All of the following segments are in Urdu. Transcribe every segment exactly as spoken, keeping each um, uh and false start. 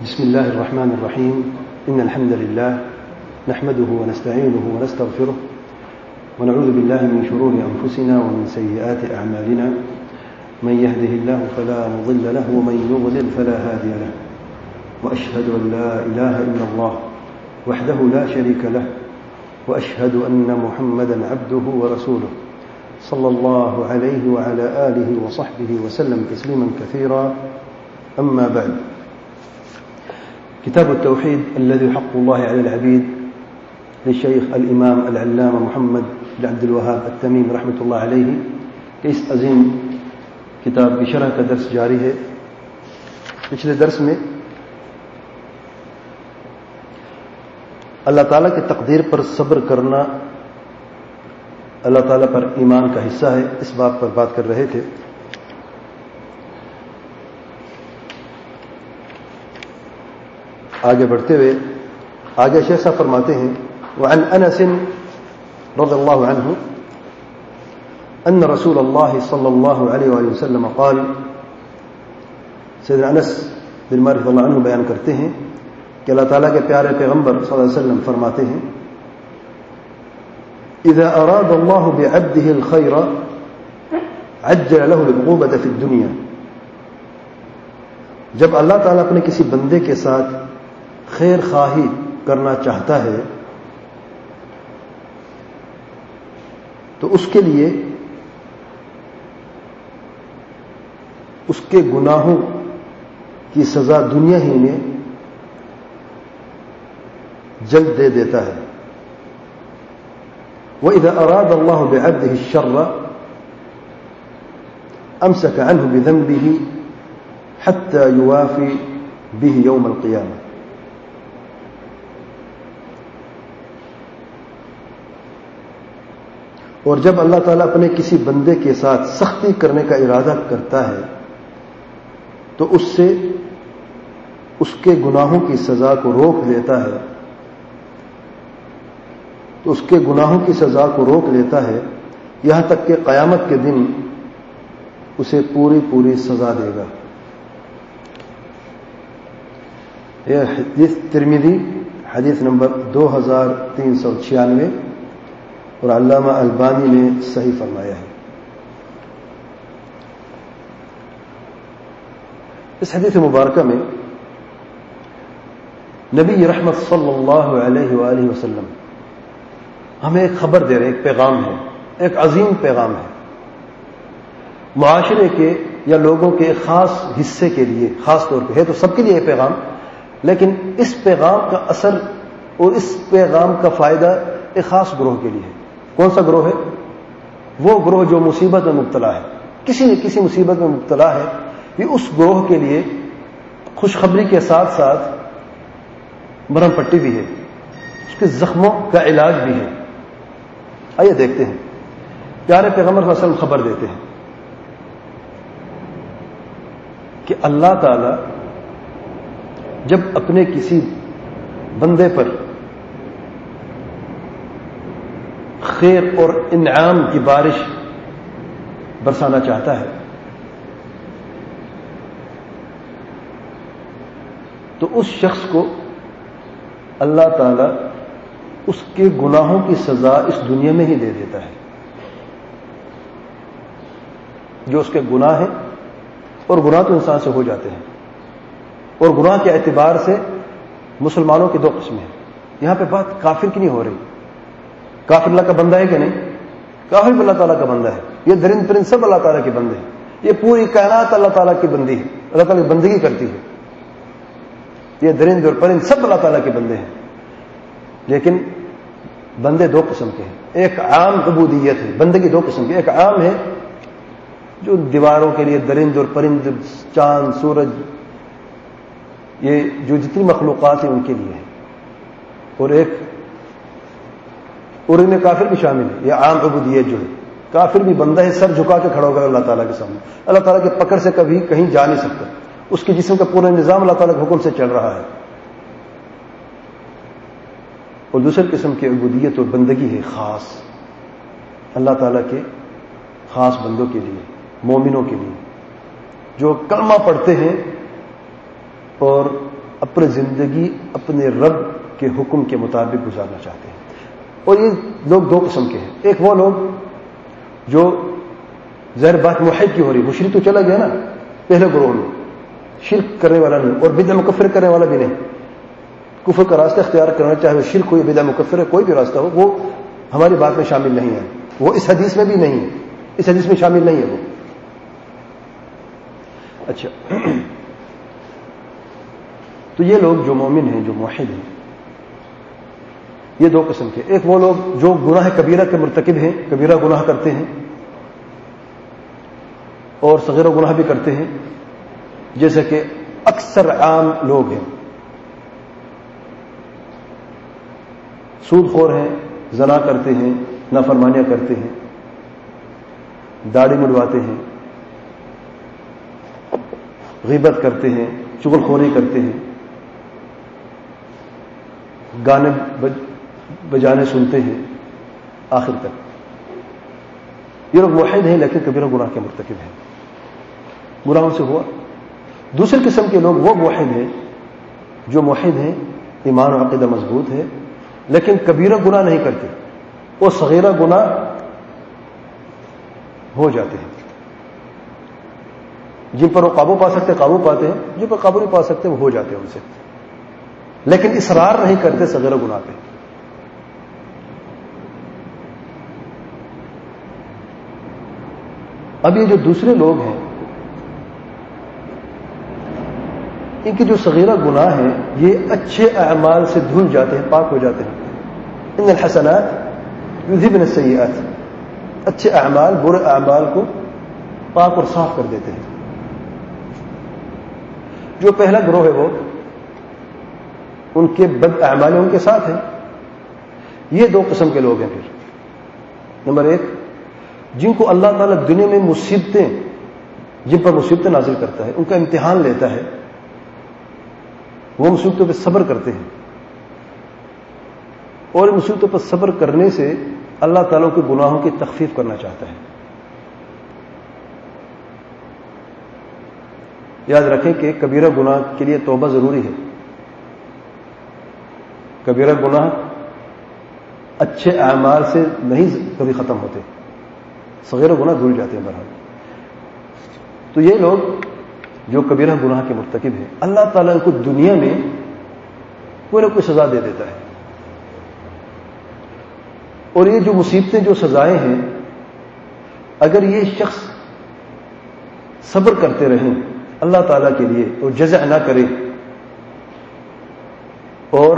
بسم الله الرحمن الرحيم. إن الحمد لله نحمده ونستعينه ونستغفره ونعوذ بالله من شرور أنفسنا ومن سيئات أعمالنا. من يهده الله فلا مضل له ومن يضلل فلا هادي له. وأشهد أن لا إله إلا الله وحده لا شريك له وأشهد أن محمدا عبده ورسوله صلى الله عليه وعلى آله وصحبه وسلم تسليما كثيرا. أما بعد، كتاب التوحيد الذي حق الله على العبيد للشيخ الإمام العلامة محمد بن عبد الوهاب التميمي رحمۃ اللہ علیہ کہ اس عظیم کتاب کی شرح کا درس جاری ہے. پچھلے درس میں اللہ تعالیٰ کی تقدیر پر صبر کرنا اللہ تعالیٰ پر ایمان کا حصہ ہے، اس بات پر بات کر رہے تھے. آگے بڑھتے ہوئے آگے شیخ صاحب فرماتے ہیں وعن انس رضی اللہ عنہ ان رسول اللہ صلی اللہ علیہ وآلہ وسلم قال، سیدنا انس بن مالک رضی اللہ عنہ بیان کرتے ہیں کہ اللہ تعالیٰ کے پیارے پیغمبر صلی اللہ علیہ وسلم فرماتے ہیں اذا اراد اللہ بعبده الخیر عجل له العقوبة في الدنیا، جب اللہ تعالیٰ اپنے کسی بندے کے ساتھ خیر خواہی کرنا چاہتا ہے تو اس کے لیے اس کے گناہوں کی سزا دنیا ہی میں جلد دے دیتا ہے. وَإِذَا أَرَادَ اللَّهُ بِعَبْدِهِ الشَّرَّ أَمْسَكَ عَنْهُ بِذَنْبِهِ حَتَّى يُوَافِي بِهِ يَوْمَ الْقِيَامَةِ. اور جب اللہ تعالیٰ اپنے کسی بندے کے ساتھ سختی کرنے کا ارادہ کرتا ہے تو اس سے اس کے گناہوں کی سزا کو روک دیتا ہے تو اس کے گناہوں کی سزا کو روک لیتا ہے یہاں تک کہ قیامت کے دن اسے پوری پوری سزا دے گا. یہ حدیث ترمذی حدیث نمبر دو ہزار تین سو چھیانوے اور علامہ البانی نے صحیح فرمایا ہے. اس حدیث مبارکہ میں نبی رحمت صلی اللہ علیہ وآلہ وسلم ہمیں ایک خبر دے رہے ہیں، ایک پیغام ہے، ایک عظیم پیغام ہے معاشرے کے یا لوگوں کے خاص حصے کے لیے، خاص طور پہ ہے تو سب کے لیے یہ پیغام، لیکن اس پیغام کا اثر اور اس پیغام کا فائدہ ایک خاص گروہ کے لیے ہے. کون سا گروہ ہے؟ وہ گروہ جو مصیبت میں مبتلا ہے، کسی نہ کسی مصیبت میں مبتلا ہے. یہ اس گروہ کے لیے خوشخبری کے ساتھ ساتھ مرہم پٹی بھی ہے، اس کے زخموں کا علاج بھی ہے. آئیے دیکھتے ہیں. پیارے پیغمبر صلی اللہ علیہ وسلم خبر دیتے ہیں کہ اللہ تعالی جب اپنے کسی بندے پر خیر اور انعام کی بارش برسانا چاہتا ہے تو اس شخص کو اللہ تعالی اس کے گناہوں کی سزا اس دنیا میں ہی دے دیتا ہے. جو اس کے گناہ ہیں، اور گناہ تو انسان سے ہو جاتے ہیں، اور گناہ کے اعتبار سے مسلمانوں کی دو قسمیں ہیں. یہاں پہ بات کافر کی نہیں ہو رہی. کافر اللہ کا بندہ ہے کہ نہیں؟ کافر بھی اللہ تعالیٰ کا بندہ ہے. یہ درند پرند سب اللہ تعالیٰ کے بندے ہیں. یہ پوری کائنات اللہ تعالیٰ کی بندی ہے، اللہ تعالیٰ کی بندگی کرتی ہے. یہ درند اور پرند سب اللہ تعالیٰ کے بندے ہیں. لیکن بندے دو قسم کے ہیں. ایک عام عبودیت ہے، بندگی دو قسم کی. ایک عام ہے جو دیواروں کے لیے درند اور پرند، چاند، سورج، یہ جو جتنی مخلوقات ہیں ان کے لیے ہے. اور ایک اور ان میں کافر بھی شامل ہے. یہ عام عبودیت جو ہے، کافر بھی بندہ ہے، سر جھکا کے کھڑا ہوگا اللہ تعالیٰ کے سامنے. اللہ تعالیٰ کے پکڑ سے کبھی کہیں جا نہیں سکتا. اس کے جسم کا پورا نظام اللہ تعالیٰ کے حکم سے چل رہا ہے. اور دوسری قسم کی عبودیت اور بندگی ہے خاص، اللہ تعالیٰ کے خاص بندوں کے لیے، مومنوں کے لیے، جو کلمہ پڑھتے ہیں اور اپنی زندگی اپنے رب کے حکم کے مطابق گزارنا چاہتے ہیں. اور یہ لوگ دو قسم کے ہیں. ایک وہ لوگ جو ظاہر بات موحد کی ہو رہی, مشرک تو چلا گیا نا پہلے گروہ میں, شرک کرنے والا نہیں اور بدعت مکفر کرنے والا بھی نہیں. کفر کا راستہ اختیار کرنا, چاہے وہ شرک ہو یا بدعت مکفر ہے, کوئی بھی راستہ ہو, وہ ہماری بات میں شامل نہیں ہے. وہ اس حدیث میں بھی نہیں ہے, اس حدیث میں شامل نہیں ہے وہ. اچھا, تو یہ لوگ جو مومن ہیں, جو موحد ہیں, یہ دو قسم کے. ایک وہ لوگ جو گناہ کبیرہ کے مرتکب ہیں, کبیرہ گناہ کرتے ہیں اور صغیرہ گناہ بھی کرتے ہیں, جیسے کہ اکثر عام لوگ ہیں. سود خور ہیں, زنا کرتے ہیں, نافرمانیاں کرتے ہیں, داڑھی مڈواتے ہیں, غیبت کرتے ہیں, چغل خوری کرتے ہیں, گانے بجانے سنتے ہیں, آخر تک. یہ لوگ موحد ہیں لیکن کبیرہ گناہ کے مرتکب ہیں, گناہوں سے ہوا. دوسری قسم کے لوگ وہ موحد ہیں جو موحد ہیں, ایمان و عقیدہ مضبوط ہے, لیکن کبیرہ گناہ نہیں کرتے, وہ صغیرہ گناہ ہو جاتے ہیں. جن پر وہ قابو پا سکتے قابو پاتے ہیں, جن پر قابو نہیں پا سکتے وہ ہو جاتے ہیں ان سے, لیکن اصرار نہیں کرتے صغیرہ گناہ پہ. اب یہ جو دوسرے لوگ ہیں, ان کے جو صغیرہ گناہ ہیں یہ اچھے اعمال سے دھل جاتے ہیں, پاک ہو جاتے ہیں. ان الحسنات یذهبن السیئات, اچھے اعمال برے اعمال کو پاک اور صاف کر دیتے ہیں. جو پہلا گروہ ہے وہ ان کے بد اعمال ان کے ساتھ ہیں. یہ دو قسم کے لوگ ہیں. پھر نمبر ایک, جن کو اللہ تعالیٰ دنیا میں مصیبتیں, جن پر مصیبتیں نازل کرتا ہے, ان کا امتحان لیتا ہے, وہ مصیبتوں پہ صبر کرتے ہیں, اور ان مصیبتوں پر صبر کرنے سے اللہ تعالیٰ کے گناہوں کی تخفیف کرنا چاہتا ہے. یاد رکھیں کہ کبیرہ گناہ کے لیے توبہ ضروری ہے. کبیرہ گناہ اچھے اعمال سے نہیں کبھی ختم ہوتے, صغیرہ گناہ دھل جاتے ہیں بہرحال. تو یہ لوگ جو کبیرہ گناہ کے مرتکب ہیں, اللہ تعالیٰ کو دنیا میں کوئی نہ کوئی سزا دے دیتا ہے. اور یہ جو مصیبتیں, جو سزائیں ہیں, اگر یہ شخص صبر کرتے رہیں اللہ تعالیٰ کے لیے اور جزع نہ کرے, اور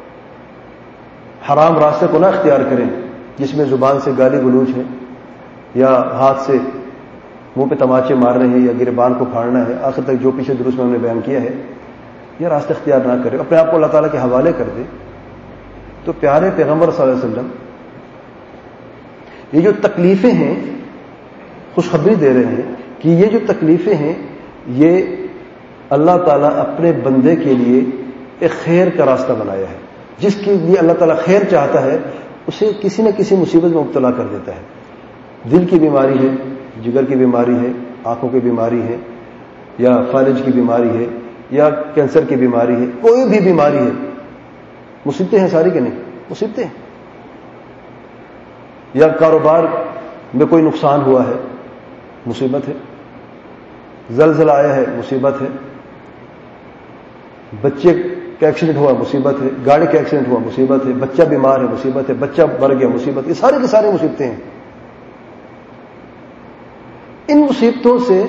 حرام راستے کو نہ اختیار کریں جس میں زبان سے گالی گلوچ ہے, یا ہاتھ سے منہ پہ تماچے مارنے ہیں, یا گریبان کو پھاڑنا ہے, آخر تک جو پیچھے دروس میں ہم نے بیان کیا ہے, یہ راستہ اختیار نہ کرے, اپنے آپ کو اللہ تعالیٰ کے حوالے کر دے, تو پیارے پیغمبر صلی اللہ علیہ وسلم یہ جو تکلیفیں ہیں خوشخبری دے رہے ہیں کہ یہ جو تکلیفیں ہیں یہ اللہ تعالیٰ اپنے بندے کے لیے ایک خیر کا راستہ بنایا ہے. جس کے لیے اللہ تعالیٰ خیر چاہتا ہے اسے کسی نہ کسی مصیبت میں مبتلا کر دیتا ہے. دل کی بیماری ہے, جگر کی بیماری ہے, آنکھوں کی بیماری ہے, یا فالج کی بیماری ہے, یا کینسر کی بیماری ہے, کوئی بھی بیماری ہے, مصیبتیں ہیں ساری کہ نہیں, مصیبتیں ہیں. یا کاروبار میں کوئی نقصان ہوا ہے, مصیبت ہے. زلزلہ آیا ہے, مصیبت ہے. بچے کا ایکسیڈنٹ ہوا, مصیبت ہے. گاڑی کا ایکسیڈنٹ ہوا, مصیبت ہے. بچہ بیمار ہے, مصیبت ہے. بچہ مر گیا, مصیبت. یہ ساری کی ساری مصیبتیں ہیں. ان مصیبتوں سے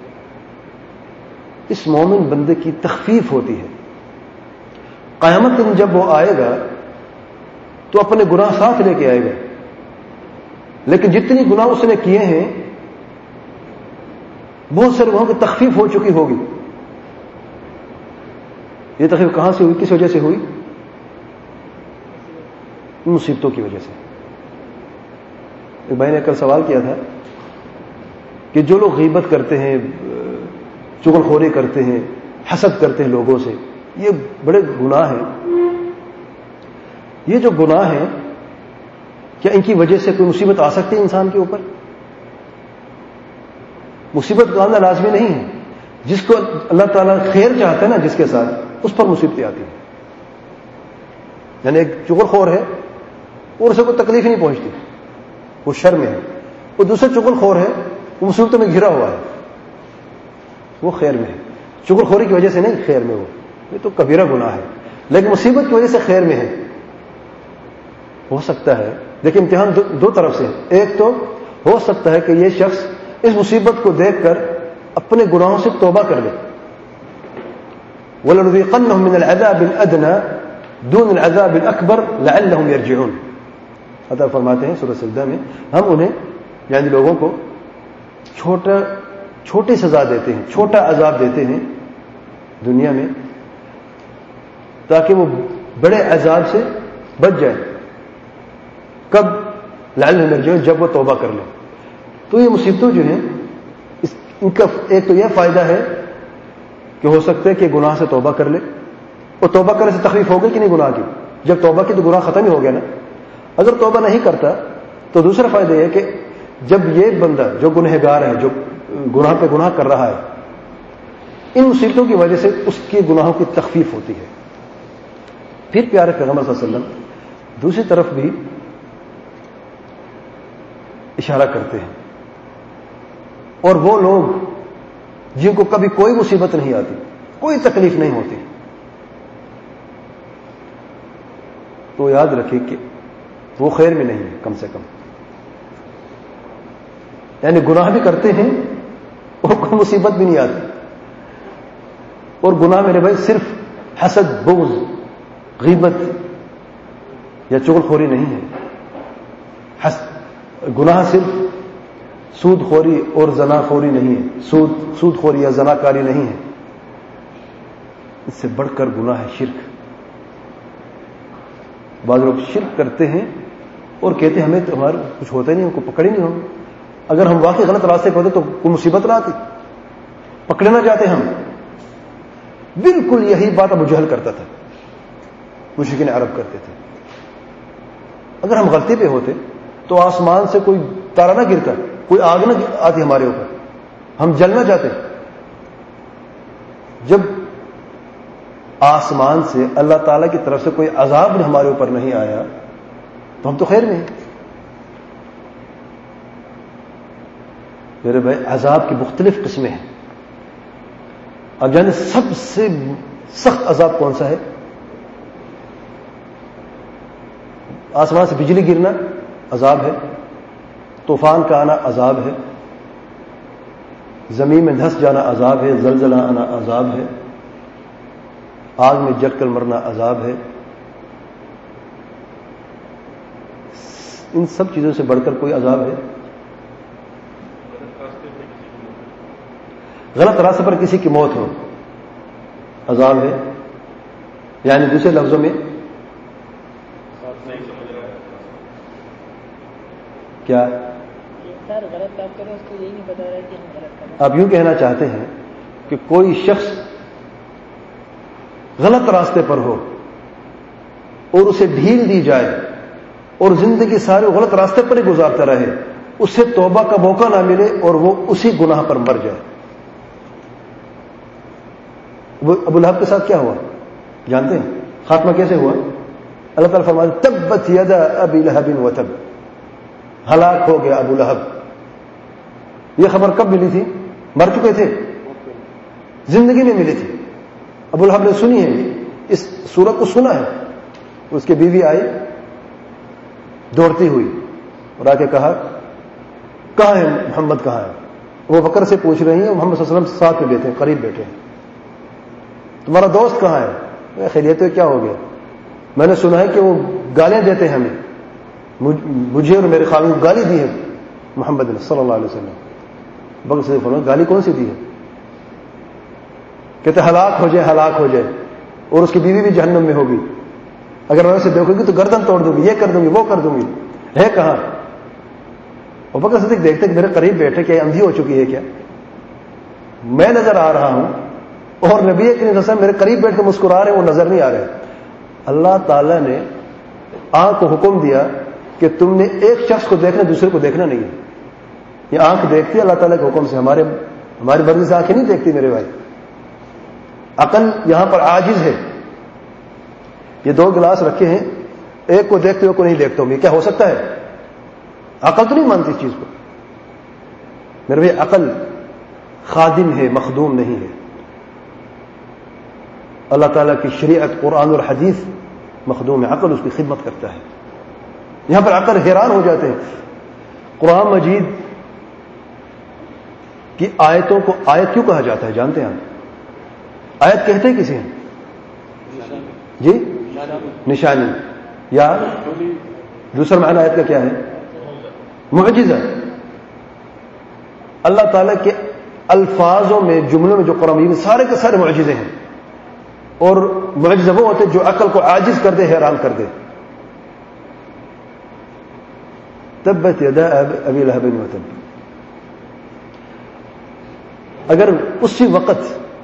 اس مومن بندے کی تخفیف ہوتی ہے. قیامت دن جب وہ آئے گا تو اپنے گناہ ساتھ لے کے آئے گا, لیکن جتنی گناہ اس نے کیے ہیں بہت سارے گناہوں کی تخفیف ہو چکی ہوگی. یہ تخفیف کہاں سے ہوئی, کس وجہ سے ہوئی؟ ان مصیبتوں کی وجہ سے. ایک بھائی نے کل سوال کیا تھا کہ جو لوگ غیبت کرتے ہیں, چغل خوری کرتے ہیں, حسد کرتے ہیں لوگوں سے, یہ بڑے گناہ ہیں. یہ جو گناہ ہیں کیا ان کی وجہ سے کوئی مصیبت آ سکتی ہے انسان کے اوپر؟ مصیبت کا آنا لازمی نہیں ہے. جس کو اللہ تعالیٰ خیر چاہتا ہے نا, جس کے ساتھ اس پر مصیبتیں آتی ہیں. یعنی ایک چغل خور ہے اور اسے کوئی تکلیف ہی نہیں پہنچتی, وہ شر میں ہے. وہ دوسرا چغل خور ہے, وہ مصیبتوں میں گھرا ہوا ہے, وہ خیر میں ہے. چغل خوری کی وجہ سے نہیں, خیر میں. وہ یہ تو کبیرہ گناہ ہے, لیکن مصیبت کی وجہ سے خیر میں ہے. ہو سکتا ہے, لیکن امتحان دو, دو طرف سے. ایک تو ہو سکتا ہے کہ یہ شخص اس مصیبت کو دیکھ کر اپنے گناہوں سے توبہ کر لے. وَلَنُذِيقَنَّهُم مِّنَ الْعَذَابِ الْأَدْنَىٰ دُونَ الْعَذَابِ الْأَكْبَرِ لَعَلَّهُمْ يَرْجِعُونَ. عطا فرماتے ہیں سورہ سجدہ میں, ہم انہیں یعنی لوگوں کو چھوٹا چھوٹی سزا دیتے ہیں, چھوٹا عذاب دیتے ہیں دنیا میں, تاکہ وہ بڑے عذاب سے بچ جائے. کب؟ لعلہم یرجعون, جب وہ توبہ کر لیں. تو یہ مصیبتوں جو ہیں اس ان کا ایک تو یہ فائدہ ہے کہ ہو سکتا ہے کہ گناہ سے توبہ کر لے, اور توبہ کرنے سے تخفیف ہوگی کہ نہیں گناہ کی. جب توبہ کی تو گناہ ختم ہی ہو گیا نا. اگر توبہ نہیں کرتا تو دوسرا فائدہ یہ ہے کہ جب یہ بندہ جو گنہگار ہے, جو گناہ پہ گناہ کر رہا ہے, ان مصیبتوں کی وجہ سے اس کے گناہوں کی تخفیف ہوتی ہے. پھر پیارے پیغمبر صلی اللہ علیہ وسلم دوسری طرف بھی اشارہ کرتے ہیں, اور وہ لوگ جن کو کبھی کوئی مصیبت نہیں آتی, کوئی تکلیف نہیں ہوتی, تو یاد رکھیں کہ وہ خیر میں نہیں ہے کم سے کم. یعنی گناہ بھی کرتے ہیں اور کوئی مصیبت بھی نہیں آتی. اور گناہ میرے بھائی صرف حسد, بغض, غیبت یا چغلخوری نہیں ہے. حس... گناہ صرف سود خوری اور زنا خوری نہیں ہے, سود سود خوری یا زنا کاری نہیں ہے. اس سے بڑھ کر گناہ ہے شرک. بعض لوگ شرک کرتے ہیں اور کہتے ہیں ہمیں تو ہمارا کچھ ہوتا ہی نہیں, ہم کو پکڑ ہی نہیں ہوگا. اگر ہم واقعی غلط راستے پہ ہوتے تو کوئی مصیبت نہ آتی, پکڑے نہ جاتے ہم. بالکل یہی بات ابو جہل کرتا تھا, مشرکین عرب کرتے تھے. اگر ہم غلطی پہ ہوتے تو آسمان سے کوئی تارا نہ گرتا, کوئی آگ نہ آتی ہمارے اوپر, ہم جل نہ جاتے. جب آسمان سے اللہ تعالی کی طرف سے کوئی عذاب ہمارے اوپر نہیں آیا تو ہم تو خیر میں ہیں. میرے بھائی عذاب کی مختلف قسمیں ہیں. اب جانے سب سے سخت عذاب کون سا ہے؟ آسمان سے بجلی گرنا عذاب ہے, طوفان کا آنا عذاب ہے, زمین میں دھس جانا عذاب ہے, زلزلہ آنا عذاب ہے, آگ میں جل کر مرنا عذاب ہے. ان سب چیزوں سے بڑھ کر کوئی عذاب ہے؟ غلط راستے پر کسی کی موت ہو عذاب ہے. یعنی دوسرے لفظوں میں کیا غلط کام کرے اس کو یہی نہیں بتا رہا کہ ہم غلط کریں. آپ یوں کہنا چاہتے ہیں کہ کوئی شخص غلط راستے پر ہو اور اسے ڈھیل دی جائے اور زندگی سارے غلط راستے پر ہی گزارتا رہے, اسے توبہ کا موقع نہ ملے اور وہ اسی گناہ پر مر جائے. وہ ابو لہب کے ساتھ کیا ہوا جانتے ہیں؟ خاتمہ کیسے ہوا؟ اللہ تعالیٰ فرماتے تبت یدا ابی لہب وتب, ہلاک ہو گیا ابو لہب. یہ خبر کب ملی تھی؟ مر چکے تھے, زندگی میں ملی تھی. ابو لہب نے سنی ہے, اس سورت کو سنا ہے. اس کی بیوی آئی دوڑتی ہوئی اور آ کے کہا کہاں ہے محمد, کہاں ہے؟ وہ بکر سے پوچھ رہی ہیں, محمد صلی اللہ علیہ وسلم ساتھ میں بیٹھے ہیں, قریب بیٹھے ہیں. تمہارا دوست کہاں ہے؟ خیریت ہے, کیا ہو گیا؟ میں نے سنا ہے کہ وہ گالیاں دیتے ہیں ہمیں, مجھے اور میرے خاوند کو گالی دی ہے محمد صلی اللہ علیہ وسلم. بکر سے فرمایا گالی کون سی دی ہے؟ کہتے ہلاک ہو جائے, ہلاک ہو جائے, اور اس کی بیوی بھی جہنم میں ہوگی. اگر میں اسے دیکھوں گی تو گردن توڑ دوں گی, یہ کر دوں گی, وہ کر دوں گی. ہے کہاں؟ اور بکر صدیق دیکھتے کہ میرے قریب بیٹھے, کیا اندھی ہو چکی ہے کیا؟ میں نظر آ رہا ہوں اور نبی کریم صلی اللہ علیہ وسلم میرے قریب بیٹھ کے مسکرا رہے ہیں, وہ نظر نہیں آ رہے. اللہ تعالیٰ نے آنکھ کو حکم دیا کہ تم نے ایک شخص کو دیکھنا, دوسرے کو دیکھنا نہیں ہے. یہ آنکھ دیکھتی ہے اللہ تعالیٰ کے حکم سے, ہمارے ہماری مرضی سے آنکھیں نہیں دیکھتی میرے بھائی. عقل یہاں پر عاجز ہے. یہ دو گلاس رکھے ہیں, ایک کو دیکھتے ہوئے کو نہیں دیکھتا ہوں, یہ کیا ہو سکتا ہے؟ عقل تو نہیں مانتی اس چیز کو. میرے بھائی عقل خادم ہے, مخدوم نہیں ہے. اللہ تعالیٰ کی شریعت قرآن اور حدیث مخدوم ہے, عقل اس کی خدمت کرتا ہے. یہاں پر عقل حیران ہو جاتے ہیں. قرآن مجید کی آیتوں کو آیت کیوں کہا جاتا ہے جانتے ہیں آپ؟ آیت کہتے ہیں کسی ہیں جی نشانی, یا دوسرا معنی آیت کا کیا ہے؟ معجزہ. اللہ تعالیٰ کے الفاظوں میں, جملوں میں جو قرآن مجید سارے کے سارے معجزے ہیں, اور معجزہ وہ ہوتے جو عقل کو عاجز کر دے, حیران کر دے. تبت یدا ابی لہب وتب. اگر اسی وقت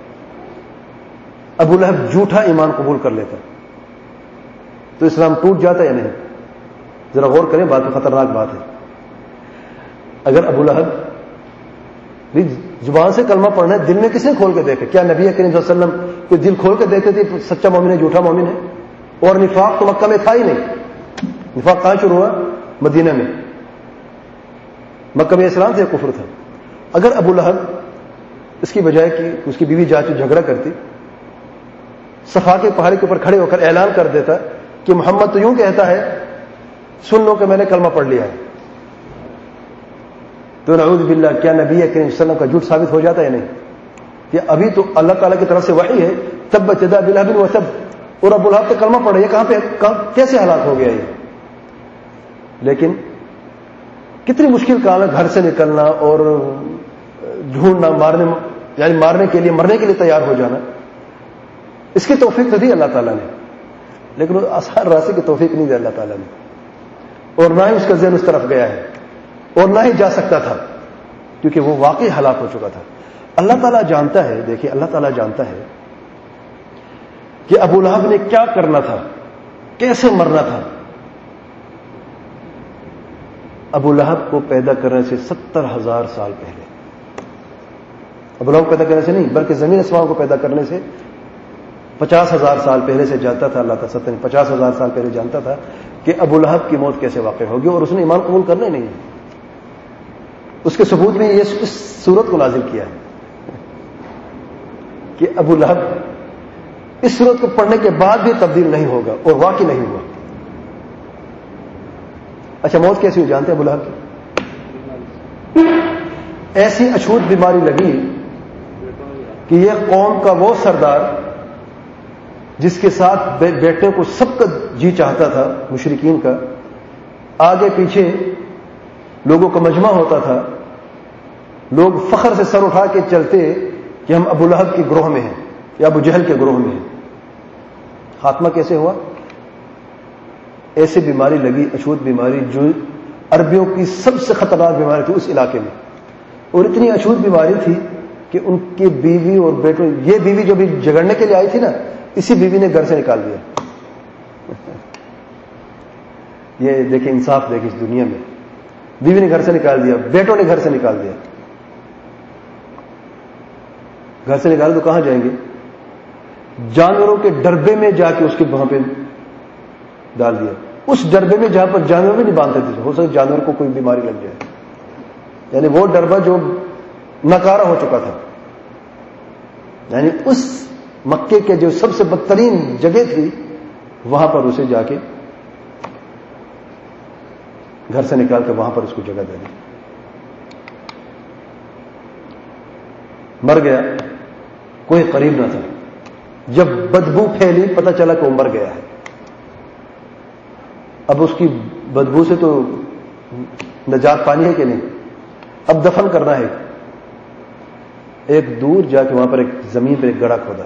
ابو لہب جھوٹا ایمان قبول کر لیتا تو اسلام ٹوٹ جاتا یا نہیں؟ ذرا غور کریں, بات تو خطرناک بات ہے. اگر ابو لہب بھی زبان سے کلمہ پڑھنا ہے, دل میں کس نے کھول کے دیکھے؟ کیا نبی کریم صلی اللہ علیہ وسلم کوئی دل کھول کے دیکھتے تھے سچا مومن ہے جھوٹا مومن ہے؟ اور نفاق تو مکہ میں تھا ہی نہیں. نفاق کہاں شروع ہوا؟ مدینہ میں. مکہ میں اسلام تھا, کفر تھا. اگر ابو لہب اس کی بجائے کہ اس کی بیوی جا کے جھگڑا کرتی, صفا کے پہاڑی کے اوپر کھڑے ہو کر اعلان کر دیتا کہ محمد تو یوں کہتا ہے, سن لو کہ میں نے کلمہ پڑھ لیا ہے, تو نعوذ باللہ کیا نبی کریم صلی اللہ علیہ وسلم کا جھوٹ ثابت ہو جاتا ہے نہیں؟ کہ ابھی تو اللہ تعالیٰ کی طرف سے وحی ہے, تبت یدا ابی لہب وتب, اور ابو لہب تو کلمہ پڑھ رہا ہے. کہاں پہ کیسے حالات ہو گیا یہ؟ لیکن کتنی مشکل کام ہے گھر سے نکلنا اور ڈھونڈنا, مارنے یعنی مارنے کے لیے, مرنے کے لیے تیار ہو جانا. اس کی توفیق تو دی اللہ تعالیٰ نے, لیکن وہ آسان راستے کی توفیق نہیں دی اللہ تعالیٰ نے, اور نہ ہی اس کا ذہن اس طرف گیا ہے, اور نہ ہی جا سکتا تھا, کیونکہ وہ واقعی ہلاک ہو چکا تھا. اللہ تعالیٰ جانتا ہے, دیکھیے اللہ تعالیٰ جانتا ہے کہ ابو لہب نے کیا کرنا تھا, کیسے مرنا تھا. ابو لہب کو پیدا کرنے سے ستر ہزار سال پہلے, ابو لہب کو پیدا کرنے سے نہیں بلکہ زمین آسمان کو پیدا کرنے سے پچاس ہزار سال پہلے سے جانتا تھا اللہ تعالیٰ, ستر پچاس ہزار سال پہلے جانتا تھا کہ ابو لہب کی موت کیسے واقع ہوگی, اور اس نے ایمان قبول کرنا ہی نہیں. اس کے ثبوت میں یہ اس صورت کو نازل کیا ہے کہ ابو لہب اس صورت کو پڑھنے کے بعد بھی تبدیل نہیں ہوگا, اور واقعی نہیں ہوا. اچھا موت کیسی ہو جانتے ہیں ابو لہب کی؟ ایسی اچھوت بیماری لگی کہ یہ قوم کا وہ سردار جس کے ساتھ بیٹے کو سب کا جی چاہتا تھا, مشرکین کا, آگے پیچھے لوگوں کا مجمع ہوتا تھا, لوگ فخر سے سر اٹھا کے چلتے کہ ہم ابو لہب کے گروہ میں ہیں یا ابو جہل کے گروہ میں ہیں. خاتمہ کیسے ہوا؟ ایسی بیماری لگی, اچھوت بیماری, جو عربیوں کی سب سے خطرناک بیماری تھی اس علاقے میں, اور اتنی اچھوت بیماری تھی کہ ان کی بیوی اور بیٹوں, یہ بیوی جو بھی جگڑنے کے لیے آئی تھی نا, اسی بیوی نے گھر سے نکال دیا. یہ دیکھیں انصاف دیکھیں اس دنیا میں, بیوی نے گھر سے نکال دیا, بیٹوں نے گھر سے نکال دیا. گھر سے نکال تو کہاں جائیں گے؟ جانوروں کے ڈربے میں جا کے اس کے وہاں پہ ڈال دیا. اس ڈربے میں جہاں پر جانور بھی نہیں باندھتے تھے, ہو سکتا جانور کو کوئی بیماری لگ جائے. یعنی وہ ڈربا جو نکارا ہو چکا تھا, یعنی اس مکے کے جو سب سے بدترین جگہ تھی وہاں پر اسے جا کے گھر سے نکال کے وہاں پر اس کو جگہ دے دی. مر گیا, کوئی قریب نہ تھا. جب بدبو پھیلی پتہ چلا کہ وہ مر گیا ہے. اب اس کی بدبو سے تو نجات پانی ہے کہ نہیں؟ اب دفن کرنا ہے. ایک دور جا کے وہاں پر ایک زمین پر ایک گڑھا کھودا.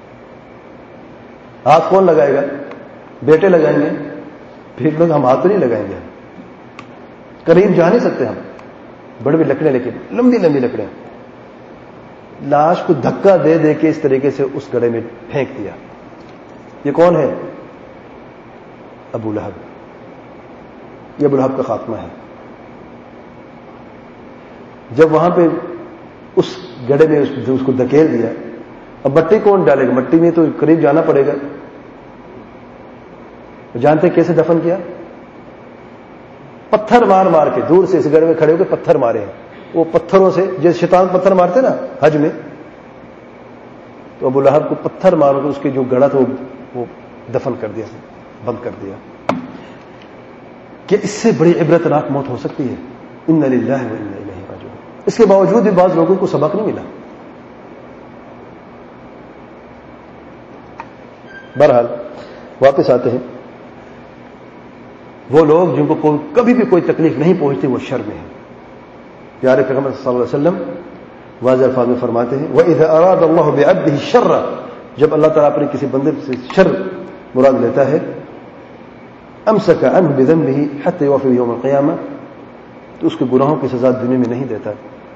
ہاتھ کون لگائے گا؟ بیٹے لگائیں گے, پھر لوگ ہم ہاتھ تو نہیں لگائیں گے, قریب جا نہیں سکتے ہم. بڑے بھی لکڑیں, لیکن لمبی لمبی لکڑیں. لاش کو دھکا دے دے کے اس طریقے سے اس گڑھے میں پھینک دیا. یہ کون ہے؟ ابو لہب. یہ ابو لہب کا خاتمہ ہے. جب وہاں پہ اس گڑھے میں اس کو دھکیل دیا اب مٹی کون ڈالے گا؟ مٹی میں تو قریب جانا پڑے گا. جانتے کیسے دفن کیا؟ پتھر مار مار کے دور سے اس گڑھ میں کھڑے ہو کے پتھر مارے ہیں. وہ پتھروں سے جیسے شیطان پتھر مارتے نا حج میں، تو ابو لہب کو پتھر مار کے اس کے جو گڑھا تھا وہ دفن کر دیا، بند کر دیا. کہ اس سے بڑی عبرتناک موت ہو سکتی ہے؟ ان للہ و انا الیہ راجعون. اس کے باوجود بھی بعض لوگوں کو سبق نہیں ملا. بہرحال واپس آتے ہیں. وہ لوگ جن کو کبھی بھی کوئی تکلیف نہیں پہنچتی وہ شر میں ہیں. پیارے پیغمبر صلی اللہ علیہ وسلم واضح الفاظ میں فرماتے ہیں وَإِذَا أَرَادَ اللَّهُ بِعَبْدِهِ الشَّرَّ، جب اللہ تعالیٰ اپنے کسی بندے سے شر مراد لیتا ہے، أَمْسَكَ عَنْهُ بِذَنبِهِ حَتَّى يُوَفِّيَ يَوْمَ الْقِيَامَةِ، تو اس کے گناہوں کی سزا دنیا میں نہیں دیتا.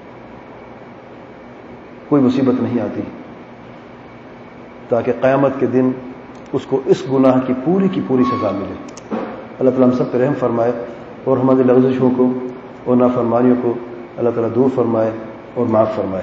کوئی مصیبت نہیں آتی تاکہ قیامت کے دن اس کو اس گناہ کی پوری کی پوری سزا ملے. اللہ تعالیٰ ہم سب پہ رحم فرمائے اور ہماری لغزشوں کو اور نافرمانیوں کو اللہ تعالیٰ دور فرمائے اور معاف فرمائے.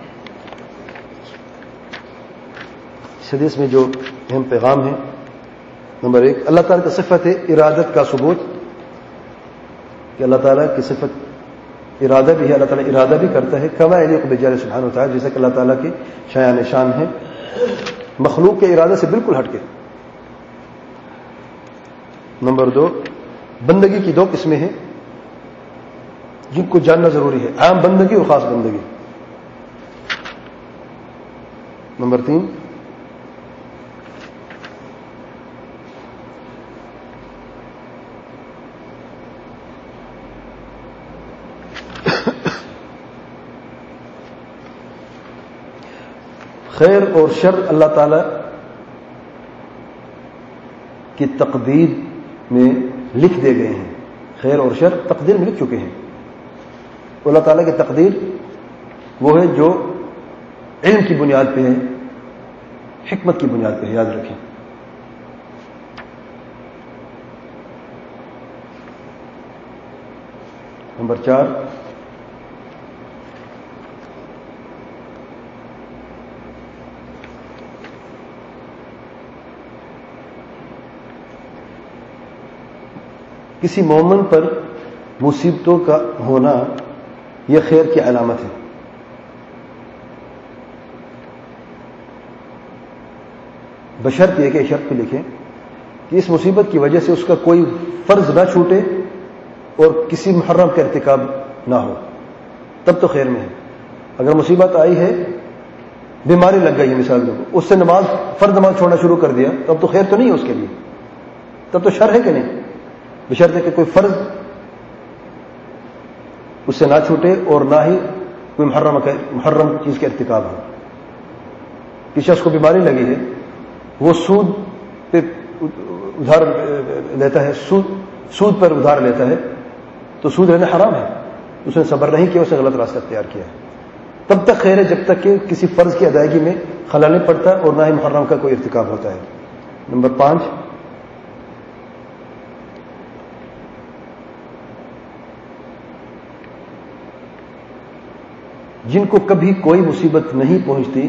اس حدیث میں جو اہم پیغام ہے، نمبر ایک، اللہ تعالیٰ کی صفت ہے ارادت کا ثبوت، کہ اللہ تعالیٰ کی صفت ارادہ بھی ہے، اللہ تعالیٰ ارادہ بھی کرتا ہے. کما یلیق بجلالہ سبحانہ وتعالی، جیسا کہ اللہ تعالیٰ کی شایان شان ہے مخلوق کے ارادے سے بالکل ہٹ کے. نمبر دو، بندگی کی دو قسمیں ہیں جن کو جاننا ضروری ہے، عام بندگی اور خاص بندگی. نمبر تین، خیر اور شر اللہ تعالی کی تقدیر میں لکھ دے گئے ہیں. خیر اور شر تقدیر میں لکھ چکے ہیں. اللہ تعالیٰ کی تقدیر وہ ہے جو علم کی بنیاد پہ ہے، حکمت کی بنیاد پہ ہے، یاد رکھیں. نمبر چار، کسی مومن پر مصیبتوں کا ہونا یہ خیر کی علامت ہے. بشرط یہ کہ شرط پہ لکھیں کہ اس مصیبت کی وجہ سے اس کا کوئی فرض نہ چھوٹے اور کسی محرم کا ارتکاب نہ ہو، تب تو خیر میں ہے. اگر مصیبت آئی ہے، بیماری لگ گئی ہے مثال دو، اس سے نماز فرض نماز چھوڑنا شروع کر دیا، تب تو خیر تو نہیں ہے اس کے لیے، تب تو شر ہے کہ نہیں. بشرط ہے کہ کوئی فرض اس سے نہ چھوٹے اور نہ ہی کوئی محرم محرم چیز کا ارتکاب ہو. کسی شخص کو بیماری لگی ہے، وہ سود پہ ادھار لیتا ہے، سود سود پر ادھار لیتا ہے، تو سود لینا حرام ہے. اس نے صبر نہیں کیا، اس نے غلط راستہ اختیار کیا ہے. تب تک خیر ہے جب تک کہ کسی فرض کی ادائیگی میں خلل نہیں پڑتا اور نہ ہی محرم کا کوئی ارتکاب ہوتا ہے. نمبر پانچ، جن کو کبھی کوئی مصیبت نہیں پہنچتی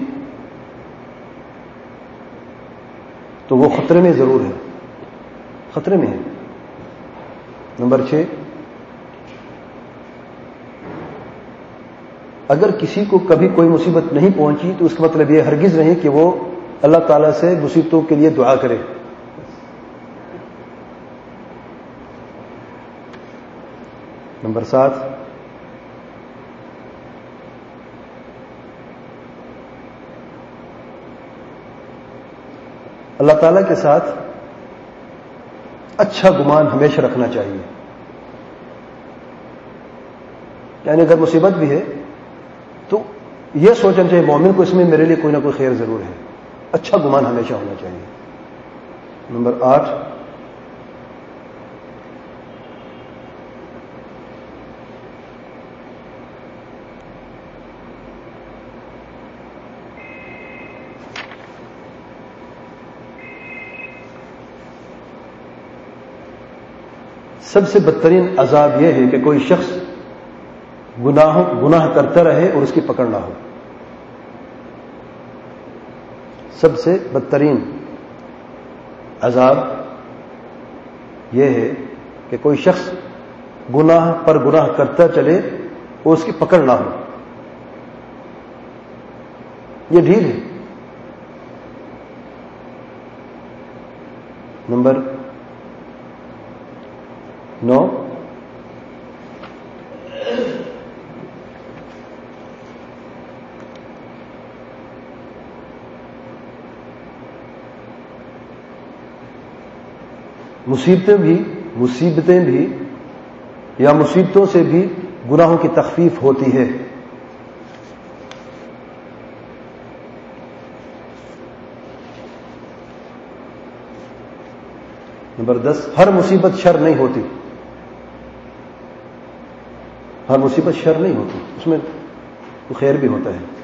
تو وہ خطرے میں ضرور ہے، خطرے میں ہے. نمبر چھ، اگر کسی کو کبھی کوئی مصیبت نہیں پہنچی تو اس کا مطلب یہ ہرگز نہیں کہ وہ اللہ تعالی سے مصیبتوں کے لیے دعا کرے. نمبر سات، اللہ تعالیٰ کے ساتھ اچھا گمان ہمیشہ رکھنا چاہیے. یعنی اگر مصیبت بھی ہے تو یہ سوچنا چاہیے مومن کو اس میں میرے لیے کوئی نہ کوئی خیر ضرور ہے. اچھا گمان ہمیشہ ہونا چاہیے. نمبر آٹھ، سب سے بدترین عذاب یہ ہے کہ کوئی شخص گناہ گناہ کرتا رہے اور اس کی پکڑ نہ ہو. سب سے بدترین عذاب یہ ہے کہ کوئی شخص گناہ پر گناہ کرتا چلے وہ اس کی پکڑ نہ ہو. یہ ڈھیل ہے. نمبر نو مصیبتیں بھی مصیبتیں بھی یا مصیبتوں سے بھی گناہوں کی تخفیف ہوتی ہے. نمبر دس، ہر مصیبت شر نہیں ہوتی. ہر مصیبت شر نہیں ہوتی، اس میں تو خیر بھی ہوتا ہے.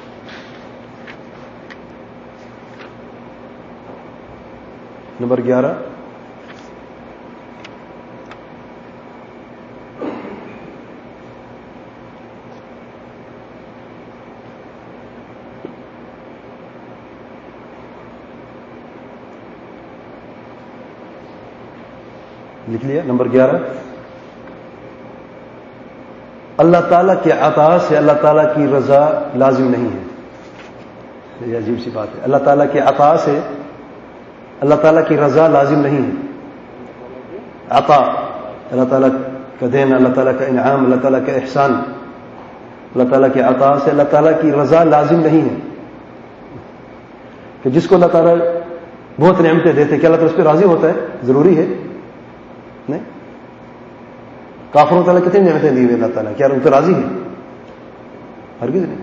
نمبر گیارہ، لکھ لیا. نمبر گیارہ، اللہ تعالیٰ کے عطا سے اللہ تعالیٰ کی رضا لازم نہیں ہے. یہ عجیب سی بات ہے. اللہ تعالیٰ کے عطا سے اللہ تعالیٰ کی رضا لازم نہیں ہے. عطا اللہ تعالیٰ کا دینا، اللہ تعالیٰ کا انعام، اللہ تعالیٰ کا احسان، اللہ تعالیٰ کے عطا سے اللہ تعالیٰ کی رضا لازم نہیں ہے. کہ جس کو اللہ تعالیٰ بہت نعمتیں دیتے کیا اللہ تعالیٰ اس پہ راضی ہوتا ہے؟ ضروری ہے نہیں. کافروں تعالیٰ کتنی نعمتیں دی ہوئی اللہ تعالیٰ، کیا ان پہ راضی ہے؟ ہرگز نہیں.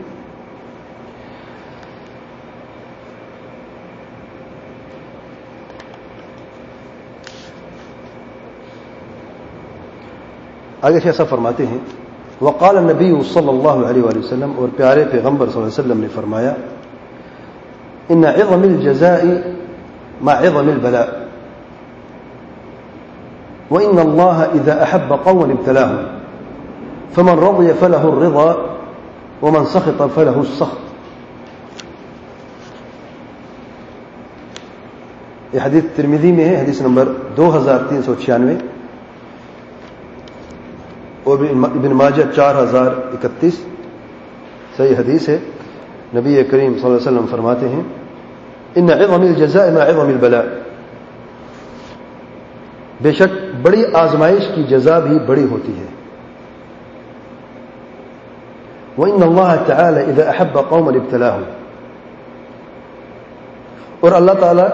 آگے سے ایسا فرماتے ہیں، وقال النبی صلی اللہ علیہ وآلہ وسلم، اور پیارے پیغمبر صلی اللہ علیہ وسلم نے فرمایا، ان عظم الجزاء مع عظم البلاء، وإن الله إذا أحب قوما ابتلاهم فمن رضي فله الرضا ومن سخط فله السخط. یہ حدیث ترمذی میں ہے، حدیث نمبر دو ہزار تین سو چھیانوے، اور ابن ماجہ چار ہزار اکتیس. صحیح حدیث ہے. نبی کریم صلی اللہ علیہ وسلم فرماتے ہیں، ان عظم الجزاء مع عظم البلاء، بے شک بڑی آزمائش کی جزا بھی بڑی ہوتی ہے. وَإِنَّ اللَّهَ تَعَالَى إِذَا أَحَبَّ قَوْمًا ابْتَلَاهُمْ، اور اللہ تعالی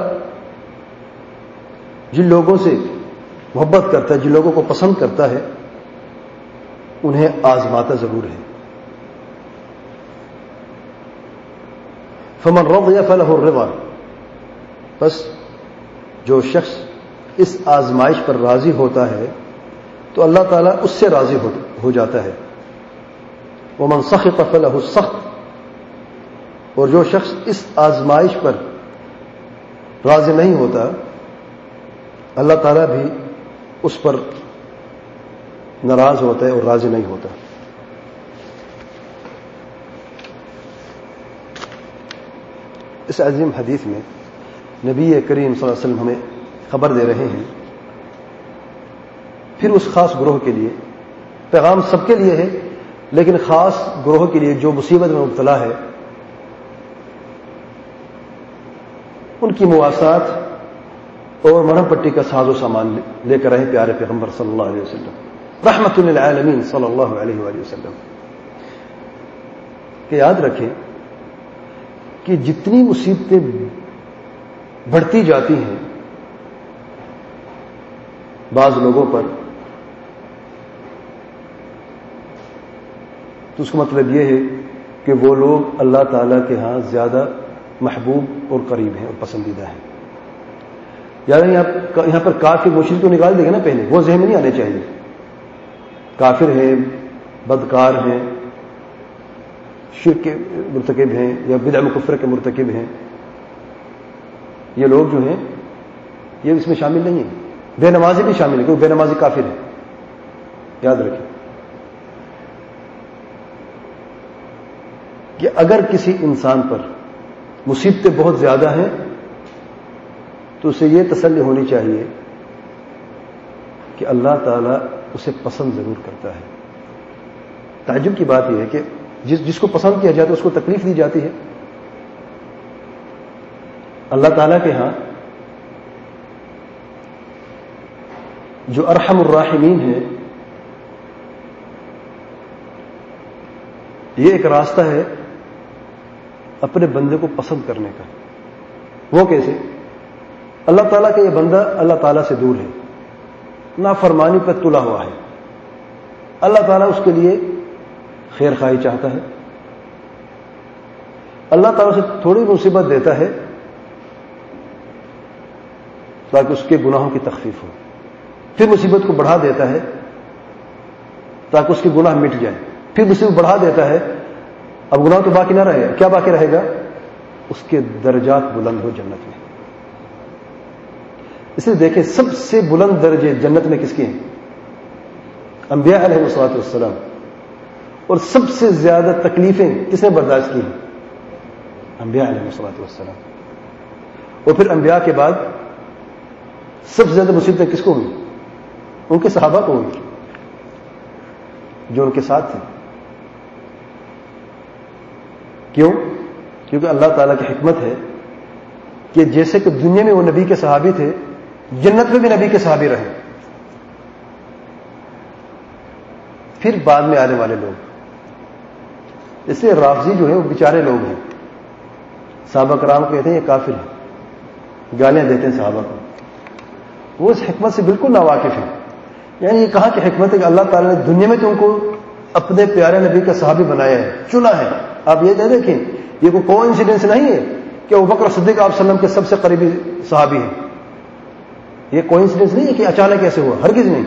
جن لوگوں سے محبت کرتا ہے، جن لوگوں کو پسند کرتا ہے، انہیں آزماتا ضرور ہے. فَمَنْ رَضِيَ فَلَهُ الرِّضَى، بس جو شخص اس آزمائش پر راضی ہوتا ہے تو اللہ تعالیٰ اس سے راضی ہو جاتا ہے. وَمَنْ سَخِطَ فَلَهُ السَّخْطُ، اور جو شخص اس آزمائش پر راضی نہیں ہوتا اللہ تعالیٰ بھی اس پر ناراض ہوتا ہے اور راضی نہیں ہوتا. اس عظیم حدیث میں نبی کریم صلی اللہ علیہ وسلم ہمیں خبر دے رہے ہیں، پھر اس خاص گروہ کے لیے، پیغام سب کے لیے ہے لیکن خاص گروہ کے لیے جو مصیبت میں مبتلا ہے، ان کی مواسات اور مرہم پٹی کا ساز و سامان لے کر رہے پیارے پیغمبر صلی اللہ علیہ وسلم، رحمت للعالمین صلی اللہ علیہ وآلہ وسلم. کہ یاد رکھیں کہ جتنی مصیبتیں بڑھتی جاتی ہیں بعض لوگوں پر، تو اس کا مطلب یہ ہے کہ وہ لوگ اللہ تعالیٰ کے ہاں زیادہ محبوب اور قریب ہیں اور پسندیدہ ہیں. یعنی یہاں پر کافر مشرک تو نکال دے گا نا پہلے، وہ ذہن میں نہیں آنے چاہیے. کافر ہیں، بدکار ہیں، شرک کے مرتکب ہیں یا بدع کفر کے مرتکب ہیں، یہ لوگ جو ہیں یہ اس میں شامل نہیں ہیں. بے نمازی بھی شامل ہے کیونکہ بے نمازی کافر ہے. یاد رکھیں کہ اگر کسی انسان پر مصیبتیں بہت زیادہ ہیں تو اسے یہ تسلی ہونی چاہیے کہ اللہ تعالیٰ اسے پسند ضرور کرتا ہے. تعجب کی بات یہ ہے کہ جس جس کو پسند کیا جاتا ہے اس کو تکلیف دی جاتی ہے. اللہ تعالیٰ کے ہاں جو ارحم الراحمین ہے یہ ایک راستہ ہے اپنے بندے کو پسند کرنے کا. وہ کیسے؟ اللہ تعالیٰ کا یہ بندہ اللہ تعالیٰ سے دور ہے, نافرمانی پر تلا ہوا ہے. اللہ تعالیٰ اس کے لیے خیر خواہی چاہتا ہے. اللہ تعالیٰ سے تھوڑی مصیبت دیتا ہے تاکہ اس کے گناہوں کی تخفیف ہو, پھر مصیبت کو بڑھا دیتا ہے تاکہ اس کے گناہ مٹ جائیں, پھر مصیبت بڑھا دیتا ہے, اب گناہ تو باقی نہ رہے. کیا باقی رہے گا؟ اس کے درجات بلند ہو جنت میں. اس لیے دیکھیں سب سے بلند درجے جنت میں کس کے ہیں؟ انبیاء علیہ الصلوۃ والسلام. اور سب سے زیادہ تکلیفیں کس نے برداشت کی ہیں؟ انبیاء علیہ الصلوۃ والسلام. اور پھر انبیاء کے بعد سب سے زیادہ مصیبتیں کس کو ہوئی؟ ان کے صحابہ کو ہوئی جو ان کے ساتھ تھے. کیوں؟ کیونکہ اللہ تعالیٰ کی حکمت ہے کہ جیسے کہ دنیا میں وہ نبی کے صحابی تھے, جنت میں بھی نبی کے صحابی رہے. پھر بعد میں آنے والے لوگ, اس لیے رافضی جو ہے وہ بیچارے لوگ ہیں. صحابہ کرام کو کہتے ہیں یہ کافر ہیں, گالیاں دیتے ہیں صحابہ کو. وہ اس حکمت سے بالکل ناواقف ہیں. یعنی یہ کہاں کی حکمت ہے کہ اللہ تعالیٰ نے دنیا میں تم کو اپنے پیارے نبی کا صحابی بنایا ہے, چنا ہے. آپ یہ دیکھیں یہ کوئی کو انسیڈنس نہیں ہے کہ ابوبکر صدیق آپ صلی اللہ علیہ وسلم کے سب سے قریبی صحابی ہیں. یہ کوئی انسیڈنس نہیں ہے کہ اچانک کیسے ہوا, ہرگز نہیں.